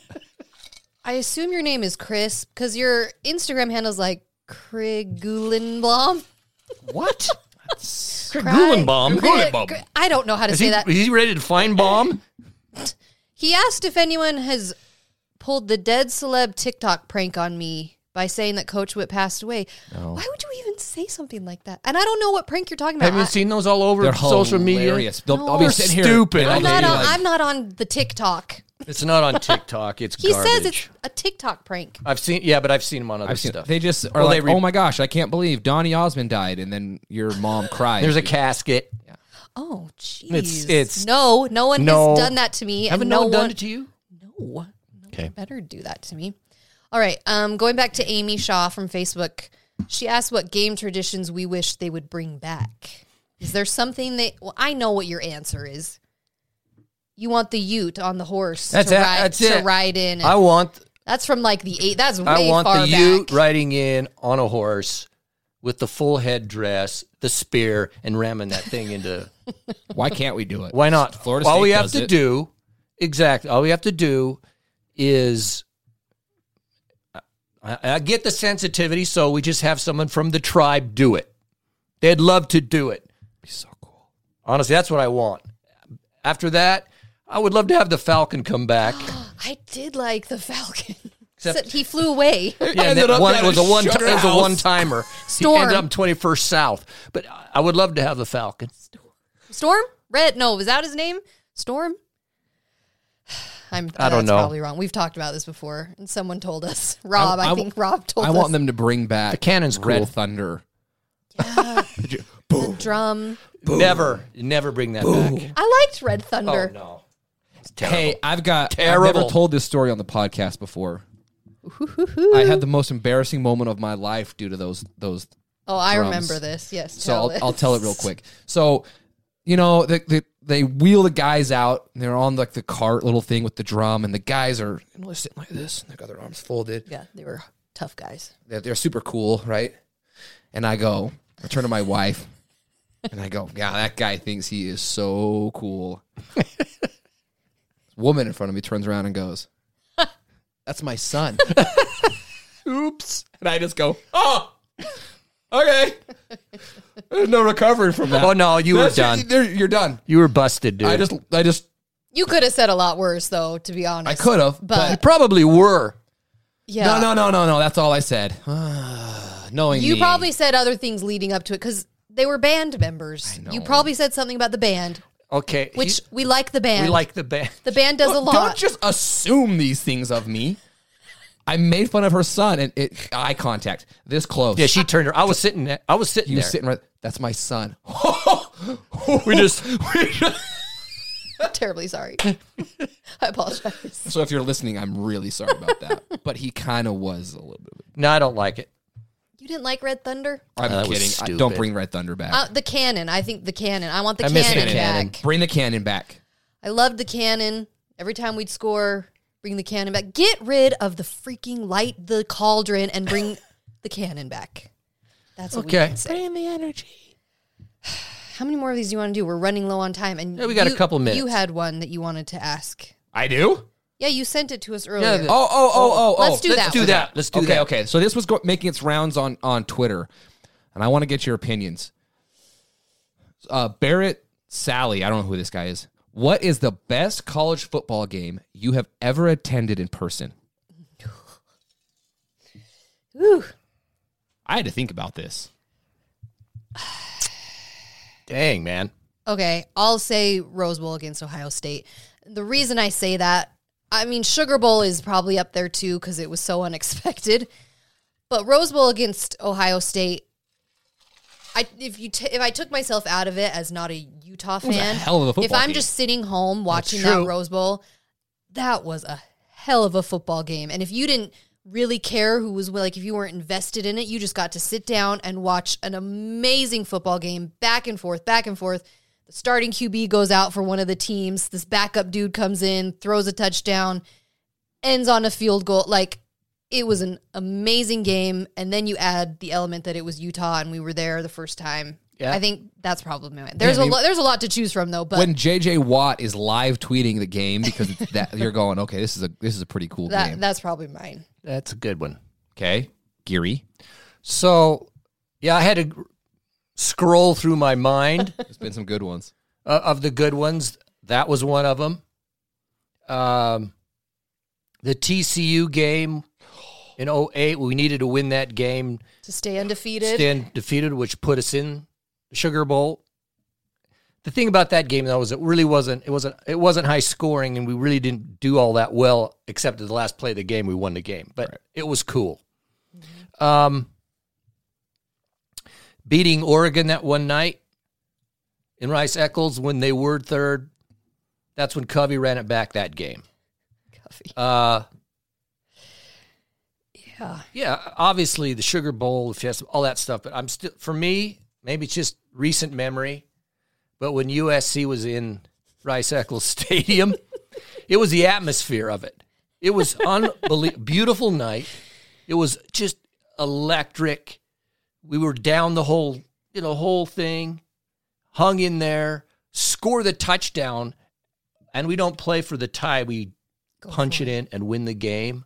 I assume your name is Chris because your Instagram handle's like Craig Gulenbaum. what? Craig Gulenbaum. Craig- Gulenbaum. Craig- I don't know how to Is say he, that. is he ready to find bomb? He asked if anyone has pulled the dead celeb TikTok prank on me by saying that Coach Whit passed away. No. Why would you even say something like that? And I don't know what prank you're talking about. Have you I- seen those all over They're social media? hilarious. They'll, No. I'll be They're sitting here. stupid. and I'm I'll not be on. like- I'm not on the TikTok. It's not on TikTok. It's He garbage. says it's a TikTok prank. I've seen, yeah, but I've seen them on other I've seen, stuff. they just are Well, like, they re- oh my gosh, I can't believe Donny Osmond died, and then your mom cried. There's a casket. Oh, jeez. It's- it's- no, no one No. has done that to me. Haven't and no no one done one it to you? No. Okay. Better do that to me. All right. Um, going back to Amy Shaw from Facebook. She asked what game traditions we wish they would bring back. Is there something that... Well, I know what your answer is. You want the ute on the horse That's to, it. ride, That's to it. ride in. And I want... That's from like the eight. That's way I want far the back. ute riding in on a horse with the full headdress, the spear, and ramming that thing into... Why can't we do it? Why not? Florida all State we have does to it. do... Exactly. All we have to do is... I, I get the sensitivity, so we just have someone from the tribe do it. They'd love to do it. Be so cool. Honestly, that's what I want. After that, I would love to have the Falcon come back. I did like the Falcon. Except- Except he flew away. Yeah, and ended that up one, at it was a a one. shutter It was a house. one timer. Storm. He ended up twenty-first South, but I would love to have the Falcon. Storm? Red? No, was that his name? Storm? I'm, I don't that's know. probably wrong. We've talked about this before, and someone told us. Rob, I, I- think Rob told I us. want them to bring back The cannon's Red cool. Thunder. Yeah. The drum. Never, never bring that back. I liked Red Thunder. Oh no, it's Hey, I've got. I've Terrible. never told this story on the podcast before. I had the most embarrassing moment of my life due to those those. Oh, I drums. remember this. Yes. So tell I'll, this. I'll tell it real quick. So, you know, the, the, they wheel the guys out. And they're on like the cart little thing with the drum, and the guys are you know, they're sitting like this, and they've got their arms folded. Yeah, they were tough guys. They're, they're super cool, right? And I go, I turn to my wife, and I go, yeah, that guy thinks he is so cool. Woman in front of me turns around and goes, that's my son. Oops. And I just go, oh, okay. There's no recovery from that. Oh no, you That's- were done. You're, you're done. You were busted, dude. I just, I just, You could have said a lot worse, though, to be honest. I could have, But you probably were. yeah. no, no, no, no, no. That's all I said. Knowing You me. probably said other things leading up to it because they were band members. You probably said something about the band, Okay, which he- we like the band. we like the band. The band does a Look, lot. Don't just assume these things of me. I made fun of her son, and it eye contact this close. Yeah, she turned her. I was sitting there. I was sitting You there. sitting right. That's my son. we just. We just Terribly sorry. I apologize. So if you're listening, I'm really sorry about that. But he kind of was a little bit. Of no, I don't like it. You didn't like Red Thunder? a, I'm That was kidding. I, stupid. don't bring Red Thunder back. Uh, the cannon. I think the cannon. I want the I miss cannon the back. cannon. Bring the cannon back. I loved the cannon. Every time we'd score, bring the cannon back. Get rid of the freaking light the cauldron and bring the cannon back. That's what we Okay. can say. Bring the energy. How many more of these do you want to do? We're running low on time. And Yeah, we got a you- couple minutes. You had one that you wanted to ask. I do. Yeah, you sent it to us earlier. the- Oh, oh, oh, oh, oh. Let's do Let's that do one. that. Let's do okay, that. okay. So this was go- making its rounds on on Twitter, and I want to get your opinions. Uh, Barrett Sally, I don't know who this guy is. What is the best college football game you have ever attended in person? Ooh. I had to think about this. Dang, man. Okay, I'll say Rose Bowl against Ohio State. The reason I say that, I mean, Sugar Bowl is probably up there too because it was so unexpected. But Rose Bowl against Ohio State, I if you t- if I took myself out of it as not a Utah was a fan, hell of a if football I'm game. just sitting home watching true. that Rose Bowl, that was a hell of a football game. And if you didn't really care who was like, if you weren't invested in it, you just got to sit down and watch an amazing football game, back and forth, back and forth. The starting Q B goes out for one of the teams. This backup dude comes in, throws a touchdown, ends on a field goal. Like, it was an amazing game. And then you add the element that it was Utah and we were there the first time. Yeah. I think that's probably my There's Yeah, I mean, a lot. There's a lot to choose from though. But when J J Watt is live tweeting the game because it's that you're going, okay, this is a this is a pretty cool that game. that's probably mine. That's a good one. Okay, Geary. So, yeah, I had to gr- scroll through my mind There's been some good ones. uh, of the good ones. That was one of them. Um, the T C U game in oh eight, we needed to win that game, To stay undefeated. stand defeated, which put us in the Sugar Bowl. The thing about that game, though, was it really wasn't it wasn't it wasn't high scoring, and we really didn't do all that well. Except at the last play of the game, we won the game, but Right. it was cool. Um, beating Oregon that one night in Rice Eccles when they were third. That's when Covey ran it back that game. coffee. Uh, yeah. Yeah, obviously the Sugar Bowl, the Fiesta, all that stuff. But I'm still, for me, maybe it's just recent memory. But when U S C was in Rice-Eccles Stadium, it was the atmosphere of it. It was unbelievable, beautiful night. It was just electric. We were down the whole, you know, whole thing, hung in there, score the touchdown, and we don't play for the tie. We Go punch it in and win the game.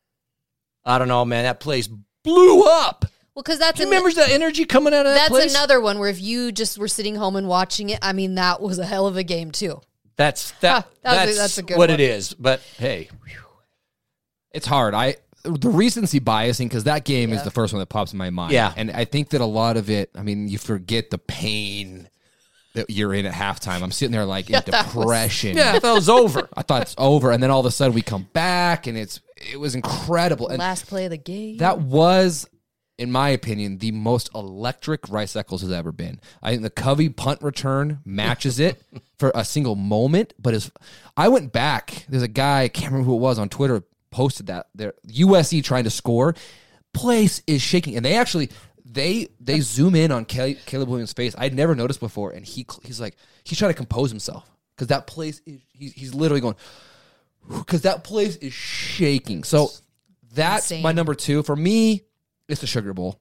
I don't know, man. That place blew up. Well, because that's Do you an- remember that energy coming out of that that's place? That's another one where if you just were sitting home and watching it, I mean, that was a hell of a game too. That's that. Huh, that that's a, that's a good what one. it is. But hey, it's hard. I the recency biasing because that game Yeah. is the first one that pops in my mind. Yeah, and I think that a lot of it. I mean, you forget the pain that you're in at halftime. I'm sitting there like Yeah, in that was- depression. yeah, I thought it was over. I thought it's over, and then all of a sudden we come back, and it's it was incredible. And Last play of the game. that was, in my opinion, the most electric Rice-Eccles has ever been. I think the Covey punt return matches it for a single moment. But as I went back, there's a guy, I can't remember who it was, on Twitter, posted that. There, U S C trying to score. Place is shaking. And they actually, they they zoom in on Caleb, Caleb Williams' face. I'd never noticed before. And he he's like, he's trying to compose himself. Because that place, is, he's, he's literally going, because that place is shaking. So that's Insane. my number two. For me, it's the Sugar Bowl.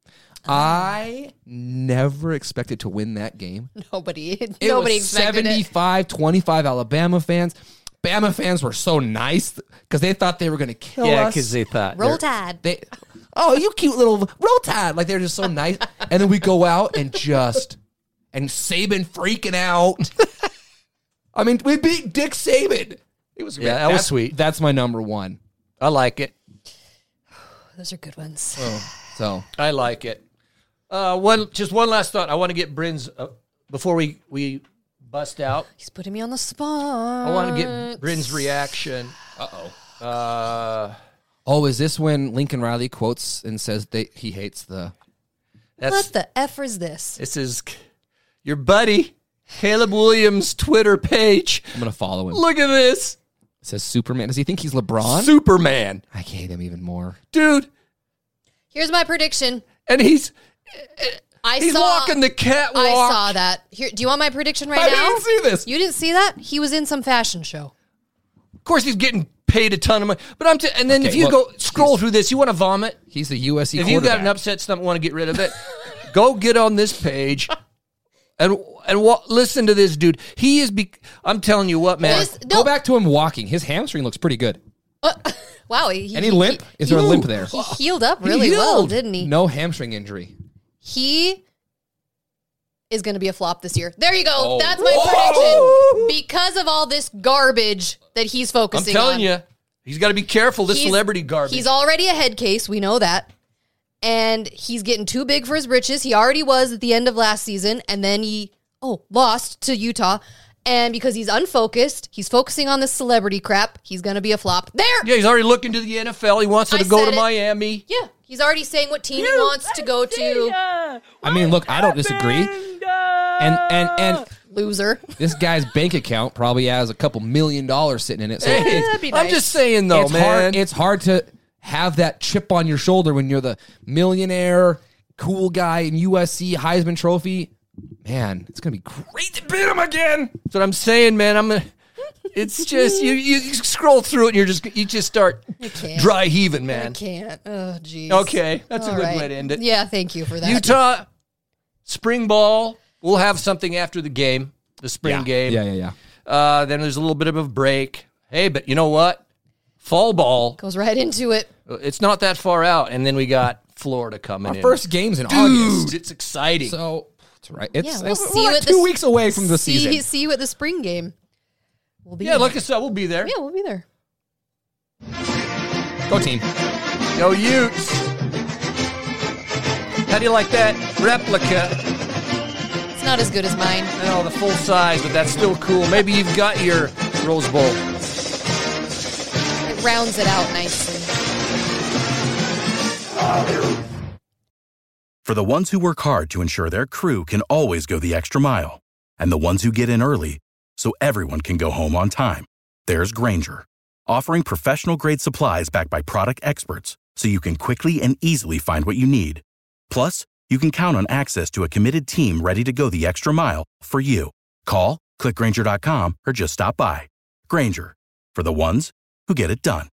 I never expected to win that game. Nobody, It nobody was expected it. seventy-five twenty-five Alabama fans. Bama fans were so nice because they thought they were going to kill yeah, us. because they thought Roll they're- Tide. They, oh, you cute little Roll Tide. Like, they're just so nice. And then we go out and just, and Saban freaking out. I mean, we beat Dick Saban. It was Yeah, great. that was That's- sweet. That's my number one. I like it. Those are good ones. Oh, so I like it. Uh, one, just one last thought. I want to get Bryn's uh, before we we bust out. He's putting me on the spot. I want to get Bryn's reaction. Uh-oh. Uh Oh, is this when Lincoln Riley quotes and says they, he hates the... That's, What the F is this? This is your buddy, Caleb Williams' Twitter page. I'm going to follow him. Look at this. It says Superman. Does he think he's LeBron? Superman. I hate him even more. Dude. Here's my prediction. And he's I he's saw, walking the catwalk. I saw that. Here, do you want my prediction right I now? didn't see this. You didn't see that? He was in some fashion show. Of course, he's getting paid a ton of money. But I'm t- and then Okay, if you look, go scroll through this, you want to vomit. He's the U S C If you got quarterback. an upset stomach, want to get rid of it, go get on this page and and wa- listen to this dude. He is. Be- I'm telling you what, man. This- no. Go back to him walking. His hamstring looks pretty good. Uh, wow. He, Any limp? Is there a limp there? He healed up He really well, healed. didn't he? No hamstring injury. He is going to be a flop this year. There you go. Oh. That's my Whoa. prediction. Because of all this garbage that he's I'm focusing telling on. you, he's got to be careful. This He's- celebrity garbage. He's already a head case. We know that. And he's getting too big for his britches. He already was at the end of last season. And then he, oh, lost to Utah. And because he's unfocused, he's focusing on this celebrity crap. He's going to be a flop. There! yeah, he's already looking to the N F L. He wants I to go said to it. Miami. Yeah, he's already saying what team he wants to go to. I mean, look, I don't disagree. And and and Loser. this guy's bank account probably has a couple million dollars sitting in it. So Hey, it's, that'd be I'm nice. just saying, though, it's man. hard. It's hard to have that chip on your shoulder when you're the millionaire, cool guy in U S C Heisman Trophy. Man, it's gonna be great to beat him again. That's what I'm saying, man. I'm. A, it's just you, you. You scroll through it and you're just you just start can't. dry heaving, I man. can't. Oh, jeez. Okay, that's a All good right. way to end it. Yeah, thank you for that. Utah spring ball. We'll have something after the game, the spring Yeah. game. Yeah, yeah, yeah. Uh, then there's a little bit of a break. Hey, but you know what? Fall ball. Goes right into it. It's not that far out, and then we got Florida coming Our in. first game's in Dude, August. it's exciting. So it's right. It's Yeah, we'll we're see you like at two the- weeks away from the see, season. See you at the spring game. We'll be yeah, there. look us up. We'll be there. Yeah, we'll be there. Go team. Yo, Utes. How do you like that replica? It's not as good as mine. I know the full size, but that's still cool. Maybe you've got your Rose Bowl. It rounds it out nicely. For the ones who work hard to ensure their crew can always go the extra mile, and the ones who get in early so everyone can go home on time, there's Grainger, offering professional-grade supplies backed by product experts so you can quickly and easily find what you need. Plus, you can count on access to a committed team ready to go the extra mile for you. Call, click Grainger dot com, or just stop by. Grainger, for the ones who get it done.